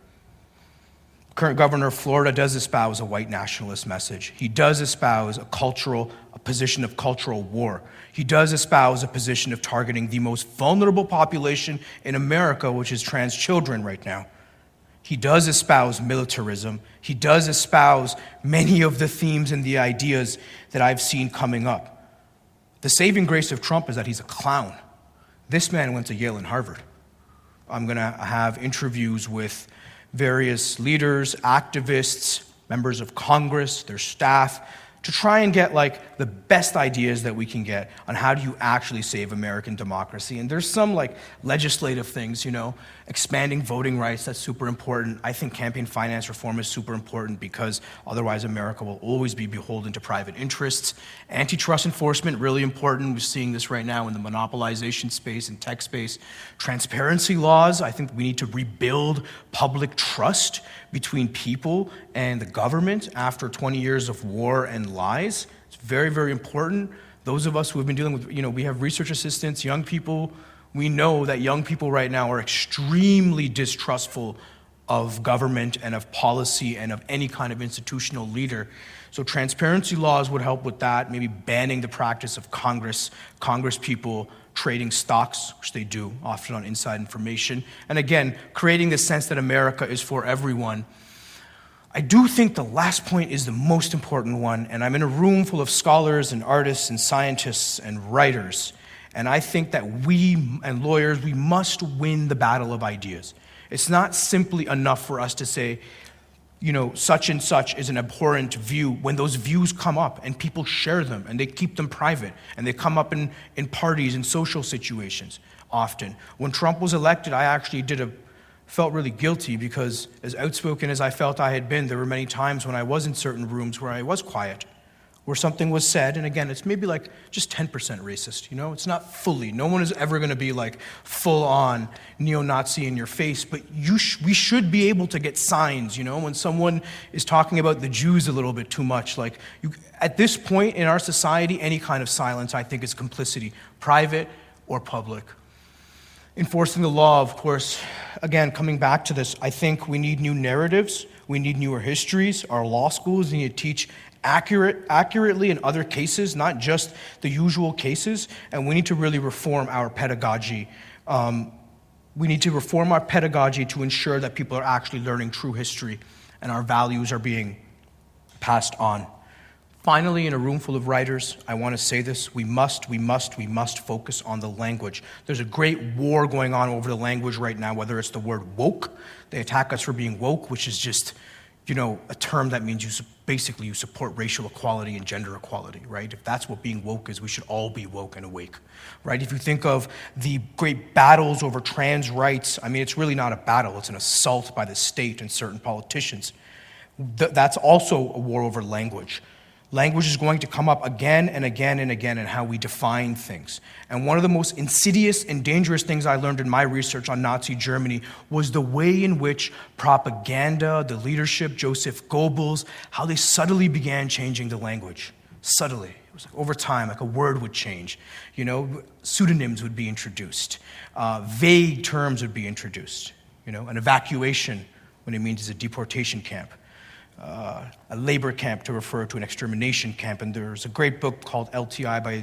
Current governor of Florida does espouse a white nationalist message. He does espouse a position of cultural war. He does espouse a position of targeting the most vulnerable population in America, which is trans children right now. He does espouse militarism. He does espouse many of the themes and the ideas that I've seen coming up. The saving grace of Trump is that he's a clown. This man went to Yale and Harvard. I'm going to have interviews with various leaders, activists, members of Congress, their staff, to try and get like the best ideas that we can get on how do you actually save American democracy. And there's some like legislative things, you know, expanding voting rights, that's super important. I think campaign finance reform is super important because otherwise America will always be beholden to private interests. Antitrust enforcement, really important. We're seeing this right now in the monopolization space and tech space. Transparency laws, I think we need to rebuild public trust between people and the government after 20 years of war and lies. It's very, very important. Those of us who have been dealing with, you know, we have research assistants, young people. We know that young people right now are extremely distrustful of government and of policy and of any kind of institutional leader. So transparency laws would help with that, maybe banning the practice of Congress people trading stocks, which they do, often on inside information. And again, creating the sense that America is for everyone. I do think the last point is the most important one, and I'm in a room full of scholars and artists and scientists and writers, and I think that we and lawyers, we must win the battle of ideas. It's not simply enough for us to say, you know, such and such is an abhorrent view when those views come up and people share them and they keep them private and they come up in parties and social situations often. When Trump was elected, I actually felt really guilty because as outspoken as I felt I had been, there were many times when I was in certain rooms where I was quiet, where something was said, and again, it's maybe like just 10% racist, you know? It's not fully. No one is ever going to be like full-on neo-Nazi in your face, but we should be able to get signs, you know, when someone is talking about the Jews a little bit too much. Like, at this point in our society, any kind of silence, I think, is complicity, private or public. Enforcing the law, of course, again, coming back to this, I think we need new narratives, we need newer histories. Our law schools need to teach accurately in other cases, not just the usual cases, and we need to really reform our pedagogy. We need to reform our pedagogy to ensure that people are actually learning true history and our values are being passed on. Finally, in a room full of writers, I want to say this, we must focus on the language. There's a great war going on over the language right now, whether it's the word woke. They attack us for being woke, which is just, you know, a term that means you support racial equality and gender equality, right? If that's what being woke is, we should all be woke and awake, right? If you think of the great battles over trans rights, I mean, it's really not a battle, it's an assault by the state and certain politicians. That's also a war over language. Language is going to come up again and again and again in how we define things. And one of the most insidious and dangerous things I learned in my research on Nazi Germany was the way in which propaganda, the leadership, Joseph Goebbels, how they subtly began changing the language. Subtly. It was like over time, like a word would change. You know, pseudonyms would be introduced. Vague terms would be introduced. You know, an evacuation, when it means it's a deportation camp. A labor camp to refer to an extermination camp. And there's a great book called LTI by a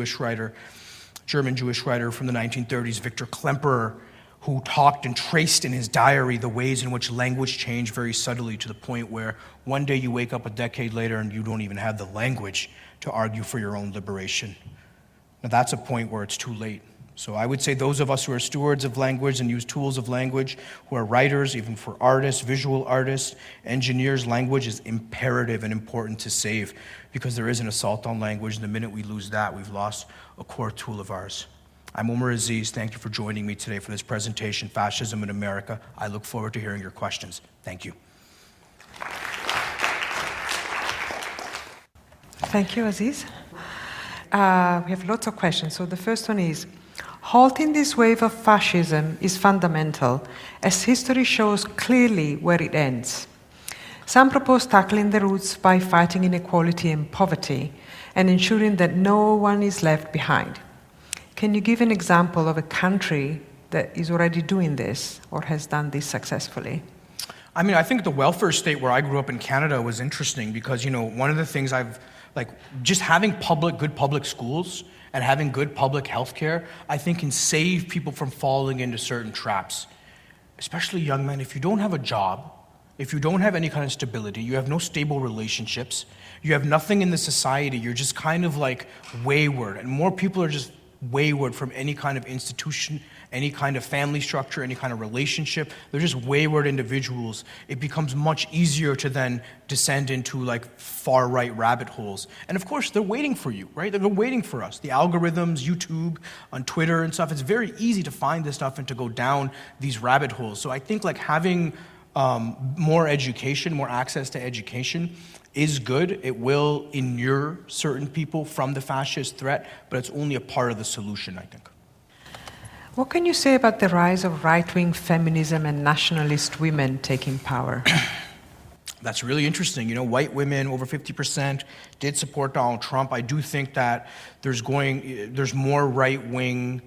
German Jewish writer from the 1930s, Victor Klemperer, who talked and traced in his diary the ways in which language changed very subtly to the point where one day you wake up a decade later and you don't even have the language to argue for your own liberation. Now that's a point where it's too late. So I would say those of us who are stewards of language and use tools of language, who are writers, even for artists, visual artists, engineers, language is imperative and important to save because there is an assault on language. And the minute we lose that, we've lost a core tool of ours. I'm Omar Aziz. Thank you for joining me today for this presentation, Fascism in America. I look forward to hearing your questions. Thank you. Thank you, Aziz. We have lots of questions. So the first one is, halting this wave of fascism is fundamental, as history shows clearly where it ends. Some propose tackling the roots by fighting inequality and poverty, and ensuring that no one is left behind. Can you give an example of a country that is already doing this, or has done this successfully? I mean, I think the welfare state where I grew up in Canada was interesting because, you know, one of the things just having good public schools and having good public health care, I think can save people from falling into certain traps. Especially young men, if you don't have a job, if you don't have any kind of stability, you have no stable relationships, you have nothing in the society, you're just kind of like wayward. And more people are just wayward from any kind of institution any kind of family structure, any kind of relationship. They're just wayward individuals. It becomes much easier to then descend into like far-right rabbit holes. And of course, they're waiting for you, right? They're waiting for us. The algorithms, YouTube, on Twitter and stuff, it's very easy to find this stuff and to go down these rabbit holes. So I think like having more education, more access to education is good. It will inure certain people from the fascist threat, but it's only a part of the solution, I think. What can you say about the rise of right-wing feminism and nationalist women taking power? That's really interesting. You know, white women, over 50%, did support Donald Trump. I do think that there's more right-wing,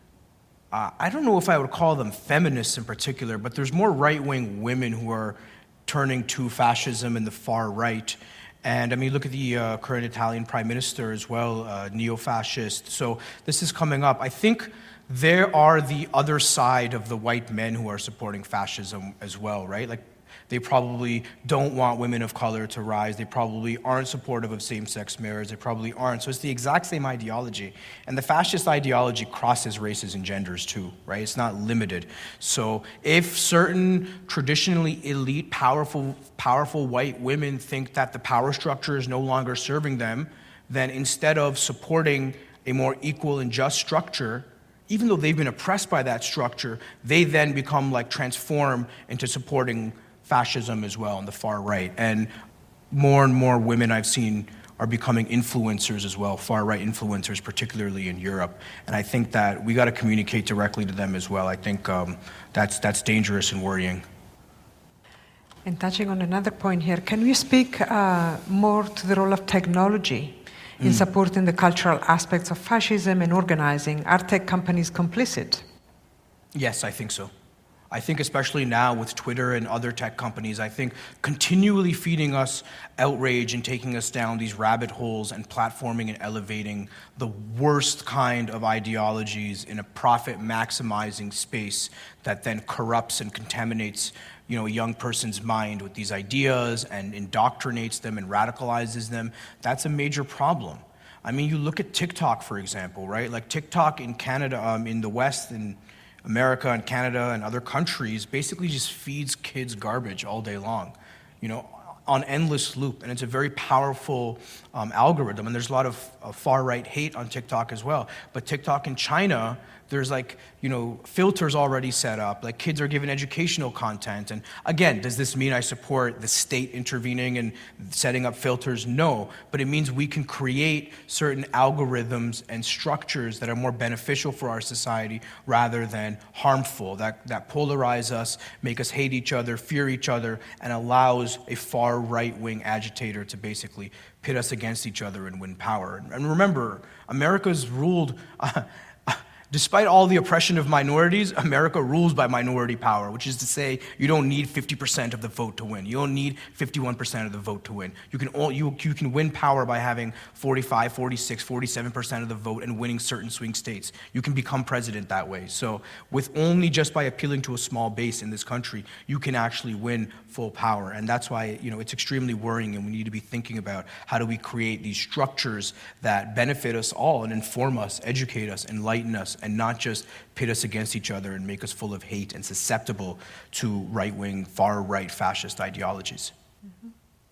I don't know if I would call them feminists in particular, but there's more right-wing women who are turning to fascism and the far right. And I mean, look at the current Italian prime minister as well, neo-fascist. So this is coming up. I think there are the other side of the white men who are supporting fascism as well, right? Like, they probably don't want women of color to rise. They probably aren't supportive of same-sex marriage. They probably aren't. So it's the exact same ideology. And the fascist ideology crosses races and genders too, right? It's not limited. So if certain traditionally elite, powerful white women think that the power structure is no longer serving them, then instead of supporting a more equal and just structure, even though they've been oppressed by that structure, they then become like transform into supporting fascism as well on the far right. And more women I've seen are becoming influencers as well, far-right influencers, particularly in Europe. And I think that we got to communicate directly to them as well. I think that's dangerous and worrying. And touching on another point here, can we speak more to the role of technology in supporting the cultural aspects of fascism and organizing? Are tech companies complicit? Yes, I think so. I think especially now with Twitter and other tech companies, I think continually feeding us outrage and taking us down these rabbit holes and platforming and elevating the worst kind of ideologies in a profit-maximizing space that then corrupts and contaminates, you know, a young person's mind with these ideas and indoctrinates them and radicalizes them. That's a major problem. I mean, you look at TikTok, for example, right? Like TikTok in Canada, in the West, in America and Canada and other countries, basically just feeds kids garbage all day long, you know, on endless loop. And it's a very powerful algorithm. And there's a lot of far-right hate on TikTok as well. But TikTok in China, there's like, you know, filters already set up, like kids are given educational content. And again, does this mean I support the state intervening and setting up filters? No, but it means we can create certain algorithms and structures that are more beneficial for our society rather than harmful, that polarize us, make us hate each other, fear each other, and allows a far right-wing agitator to basically pit us against each other and win power. And remember, America's ruled... Despite all the oppression of minorities, America rules by minority power, which is to say you don't need 50% of the vote to win. You don't need 51% of the vote to win. You can win power by having 45, 46, 47% of the vote and winning certain swing states. You can become president that way. So with only just by appealing to a small base in this country, you can actually win full power. And that's why, you know, it's extremely worrying, and we need to be thinking about how do we create these structures that benefit us all and inform us, educate us, enlighten us, and not just pit us against each other and make us full of hate and susceptible to right-wing, far-right fascist ideologies. Mm-hmm.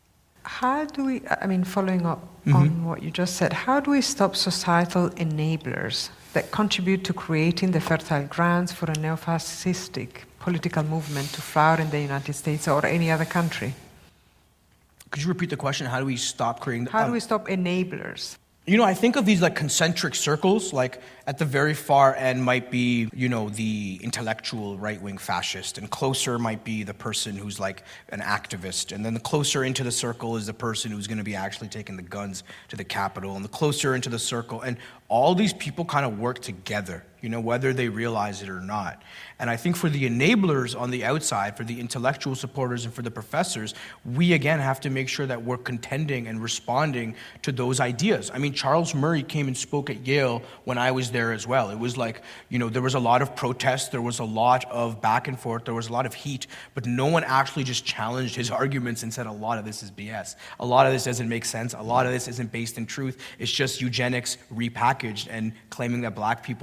How do we, I mean, following up on what you just said, how do we stop societal enablers that contribute to creating the fertile grounds for a neo-fascistic political movement to flower in the United States or any other country? Could you repeat the question? How do we stop creating... How do we stop enablers? You know, I think of these like concentric circles, like at the very far end might be, you know, the intellectual right-wing fascist, and closer might be the person who's like an activist, and then the closer into the circle is the person who's going to be actually taking the guns to the Capitol, and the closer into the circle, and all these people kind of work together, you know, whether they realize it or not. And I think for the enablers on the outside, for the intellectual supporters and for the professors, we again have to make sure that we're contending and responding to those ideas. I mean, Charles Murray came and spoke at Yale when I was there as well. It was like, you know, there was a lot of protests, there was a lot of back and forth, there was a lot of heat, but no one actually just challenged his arguments and said a lot of this is BS. A lot of this doesn't make sense. A lot of this isn't based in truth. It's just eugenics repackaged and claiming that black people are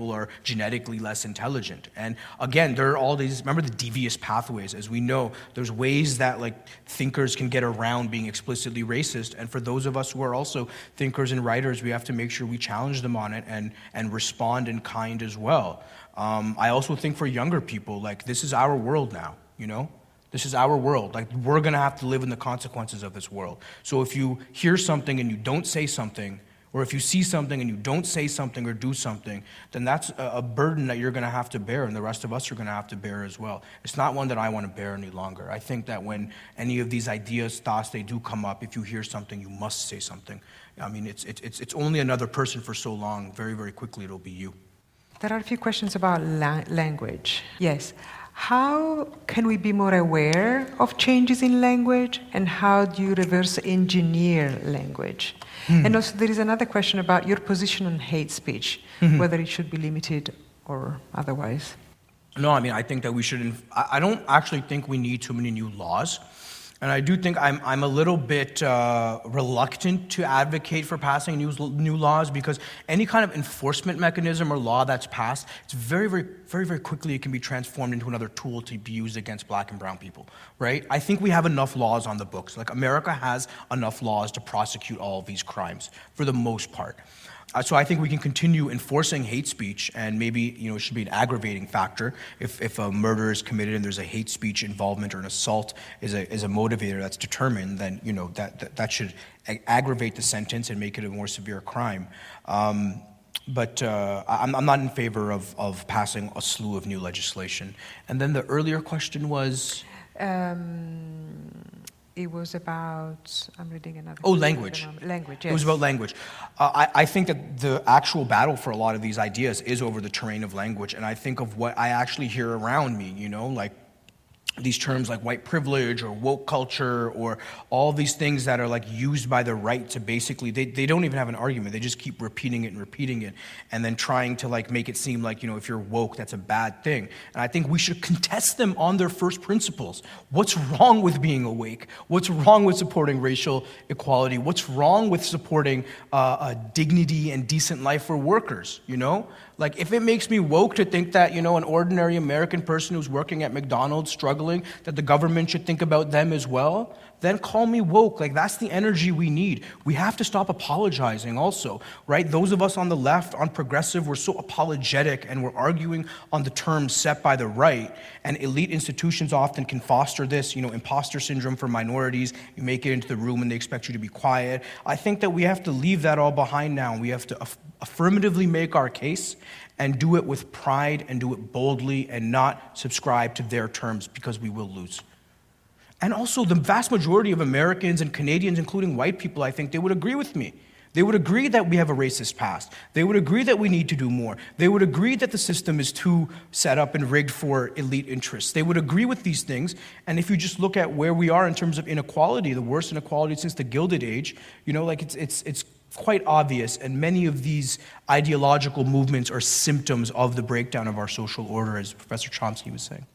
genetically less intelligent. And again, there are all these, remember the devious pathways. As we know, there's ways that like thinkers can get around being explicitly racist. And for those of us who are also thinkers and writers, we have to make sure we challenge them on it and respond in kind as well. I also think for younger people, like this is our world now, you know? This is our world. Like we're gonna have to live in the consequences of this world. So if you hear something and you don't say something, or if you see something and you don't say something or do something, then that's a burden that you're going to have to bear, and the rest of us are going to have to bear as well. It's not one that I want to bear any longer. I think that when any of these ideas, thoughts, they do come up, if you hear something, you must say something. I mean, it's only another person for so long. Very, very quickly, it'll be you. There are a few questions about language. Yes. How can we be more aware of changes in language, and how do you reverse engineer language? And also there is another question about your position on hate speech, whether it should be limited or otherwise. No, I mean, I think that we should, I don't actually think we need too many new laws. And I do think I'm a little bit reluctant to advocate for passing new laws, because any kind of enforcement mechanism or law that's passed, it's very quickly it can be transformed into another tool to be used against black and brown people, right? I think we have enough laws on the books. Like America has enough laws to prosecute all of these crimes for the most part. So I think we can continue enforcing hate speech, and maybe it should be an aggravating factor if a murder is committed and there's a hate speech involvement, or an assault is a motivator that's determined. Then that should aggravate the sentence and make it a more severe crime. But I'm not in favor of passing a slew of new legislation. And then the earlier question was. It was about, I'm reading another. Oh, language. Language, yes. It was about language. I think that the actual battle for a lot of these ideas is over the terrain of language. And I think of what I actually hear around me, like these terms like white privilege or woke culture, or all these things that are like used by the right to basically, they don't even have an argument. They just keep repeating it and then trying to like make it seem like, if you're woke, that's a bad thing. And I think we should contest them on their first principles. What's wrong with being awake? What's wrong with supporting racial equality? What's wrong with supporting a dignity and decent life for workers, Like, if it makes me woke to think that, an ordinary American person who's working at McDonald's struggling, that the government should think about them as well, then call me woke. Like, that's the energy we need. We have to stop apologizing also, right? Those of us on the left, on progressive, we're so apologetic, and we're arguing on the terms set by the right, and elite institutions often can foster this, imposter syndrome for minorities. You make it into the room and they expect you to be quiet. I think that we have to leave that all behind now, and we have to affirmatively make our case and do it with pride and do it boldly, and not subscribe to their terms, because we will lose. And also, the vast majority of Americans and Canadians, including white people, I think they would agree with me. They would agree that we have a racist past. They would agree that we need to do more. They would agree that the system is too set up and rigged for elite interests. They would agree with these things. And if you just look at where we are in terms of inequality, the worst inequality since the Gilded Age, it's quite obvious, and many of these ideological movements are symptoms of the breakdown of our social order, as Professor Chomsky was saying.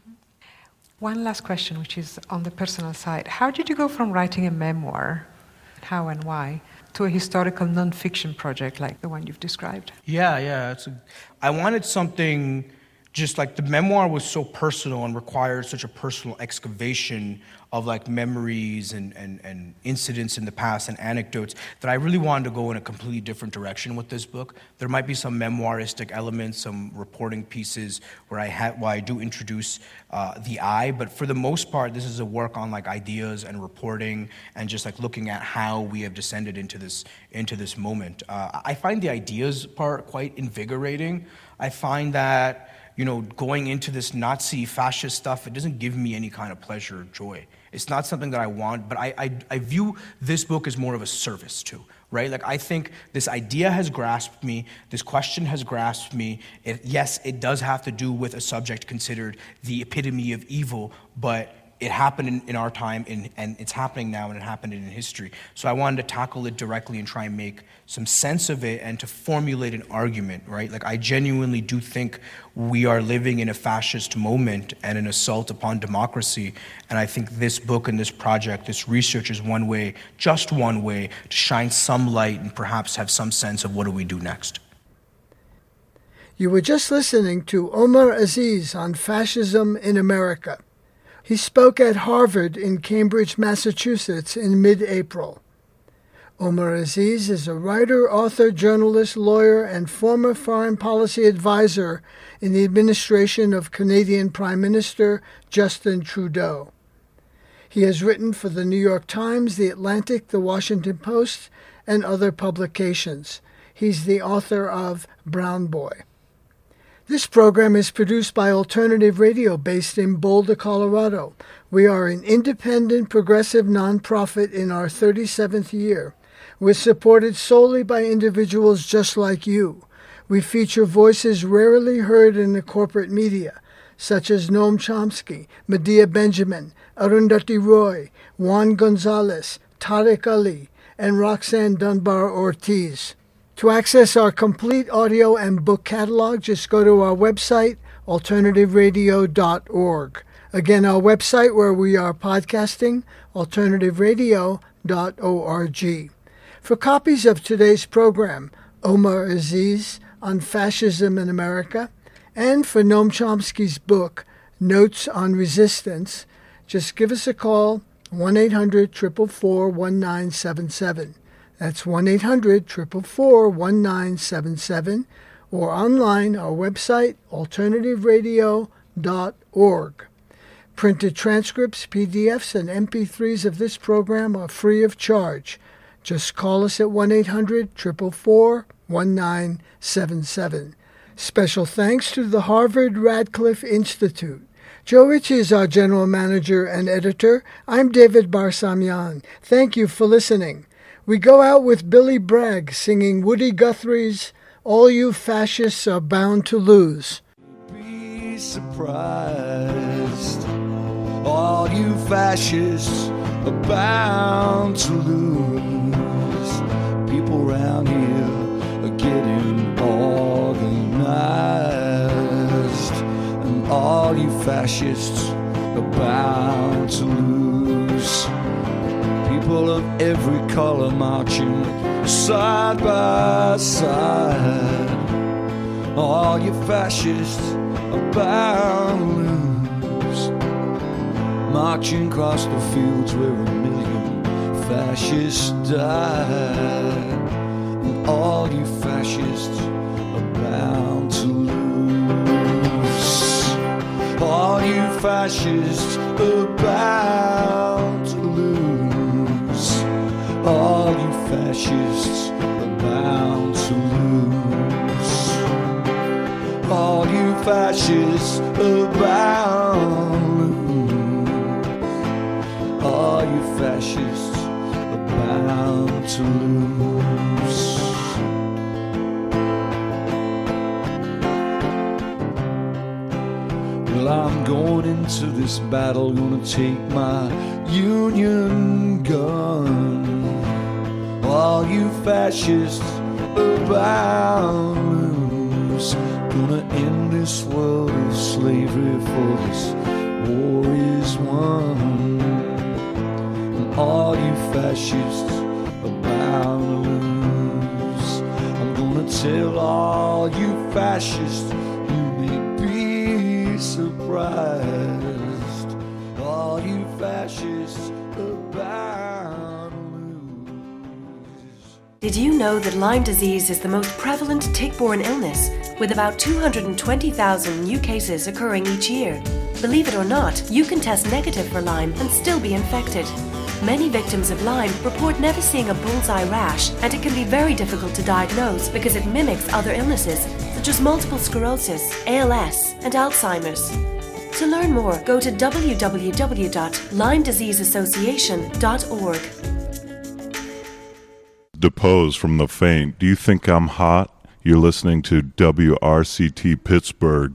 One last question, which is on the personal side. How did you go from writing a memoir, how and why, to a historical nonfiction project like the one you've described? Yeah. I wanted something, just like the memoir was so personal and required such a personal excavation of like memories and incidents in the past and anecdotes, that I really wanted to go in a completely different direction with this book. There might be some memoiristic elements, some reporting pieces where I do introduce the I, but for the most part, this is a work on like ideas and reporting, and just like looking at how we have descended into this moment. I find the ideas part quite invigorating. I find that going into this Nazi fascist stuff, it doesn't give me any kind of pleasure or joy. It's not something that I want, but I view this book as more of a service too, right? Like, I think this idea has grasped me, this question has grasped me. Yes, it does have to do with a subject considered the epitome of evil, but it happened in our time, and it's happening now, and it happened in history. So I wanted to tackle it directly and try and make some sense of it, and to formulate an argument, right? Like, I genuinely do think we are living in a fascist moment and an assault upon democracy. And I think this book and this project, this research, is one way, just one way, to shine some light and perhaps have some sense of what do we do next. You were just listening to Omar Aziz on Fascism in America. He spoke at Harvard in Cambridge, Massachusetts in mid-April. Omar Aziz is a writer, author, journalist, lawyer, and former foreign policy advisor in the administration of Canadian Prime Minister Justin Trudeau. He has written for the New York Times, The Atlantic, The Washington Post, and other publications. He's the author of Brown Boy. This program is produced by Alternative Radio based in Boulder, Colorado. We are an independent, progressive nonprofit in our 37th year. We're supported solely by individuals just like you. We feature voices rarely heard in the corporate media, such as Noam Chomsky, Medea Benjamin, Arundhati Roy, Juan Gonzalez, Tariq Ali, and Roxanne Dunbar Ortiz. To access our complete audio and book catalog, just go to our website, alternativeradio.org. Again, our website where we are podcasting, alternativeradio.org. For copies of today's program, Omar Aziz on Fascism in America, and for Noam Chomsky's book, Notes on Resistance, just give us a call, 1-800-444-1977. That's 1-800-444-1977, or online, our website, alternativeradio.org. Printed transcripts, PDFs, and MP3s of this program are free of charge. Just call us at 1-800-444-1977. Special thanks to the Harvard Radcliffe Institute. Joe Ritchie is our general manager and editor. I'm David Barsamian. Thank you for listening. We go out with Billy Bragg singing Woody Guthrie's All You Fascists Are Bound to Lose. Be surprised, all you fascists are bound to lose. People around here are getting organized, and all you fascists are bound to lose. People of every color marching side by side. All you fascists are bound to lose. Marching across the fields where 1 million fascists died. And all you fascists are bound to lose. All you fascists are bound to lose. All you fascists are bound to lose. All you fascists are bound to lose. All you fascists are bound to lose. Well, I'm going into this battle, gonna take my Union gun. All you fascists are bound to lose. Gonna end this world of slavery, for this war is won. And all you fascists are bound to lose. I'm gonna tell all you fascists, you may be surprised. All you fascists are bound to lose. Did you know that Lyme disease is the most prevalent tick-borne illness, with about 220,000 new cases occurring each year? Believe it or not, you can test negative for Lyme and still be infected. Many victims of Lyme report never seeing a bullseye rash, and it can be very difficult to diagnose because it mimics other illnesses, such as multiple sclerosis, ALS, and Alzheimer's. To learn more, go to www.LymeDiseaseAssociation.org. Depose from the faint. Do you think I'm hot? You're listening to WRCT Pittsburgh.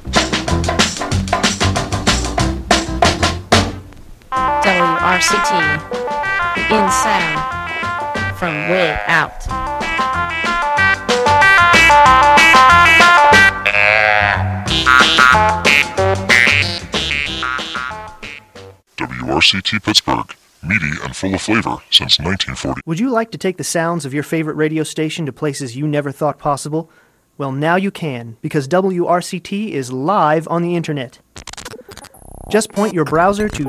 WRCT, in sound, from way out. WRCT Pittsburgh, meaty and full of flavor since 1940. Would you like to take the sounds of your favorite radio station to places you never thought possible? Well, now you can, because WRCT is live on the internet. Just point your browser to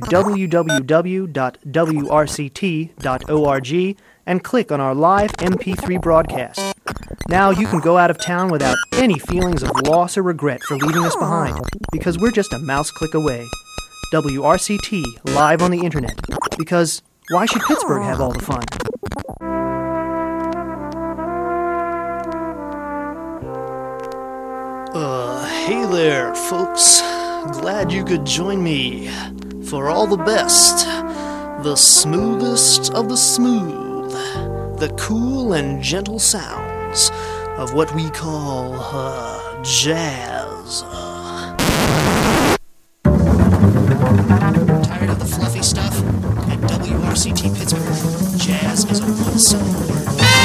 www.wrct.org and click on our live MP3 broadcast. Now you can go out of town without any feelings of loss or regret for leaving us behind, because we're just a mouse click away. WRCT, live on the internet, because why should Pittsburgh have all the fun? Hey there, folks. Glad you could join me for all the best, the smoothest of the smooth, the cool and gentle sounds of what we call jazz. Tired of the fluffy stuff? At WRCT Pittsburgh, jazz is a one-syllable word.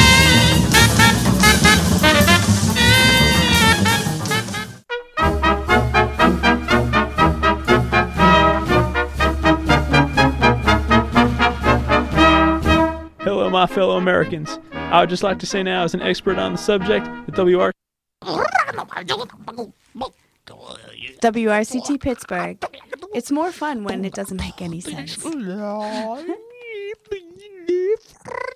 Hello, my fellow Americans. I would just like to say now, as an expert on the subject, that WRCT Pittsburgh. It's more fun when it doesn't make any sense.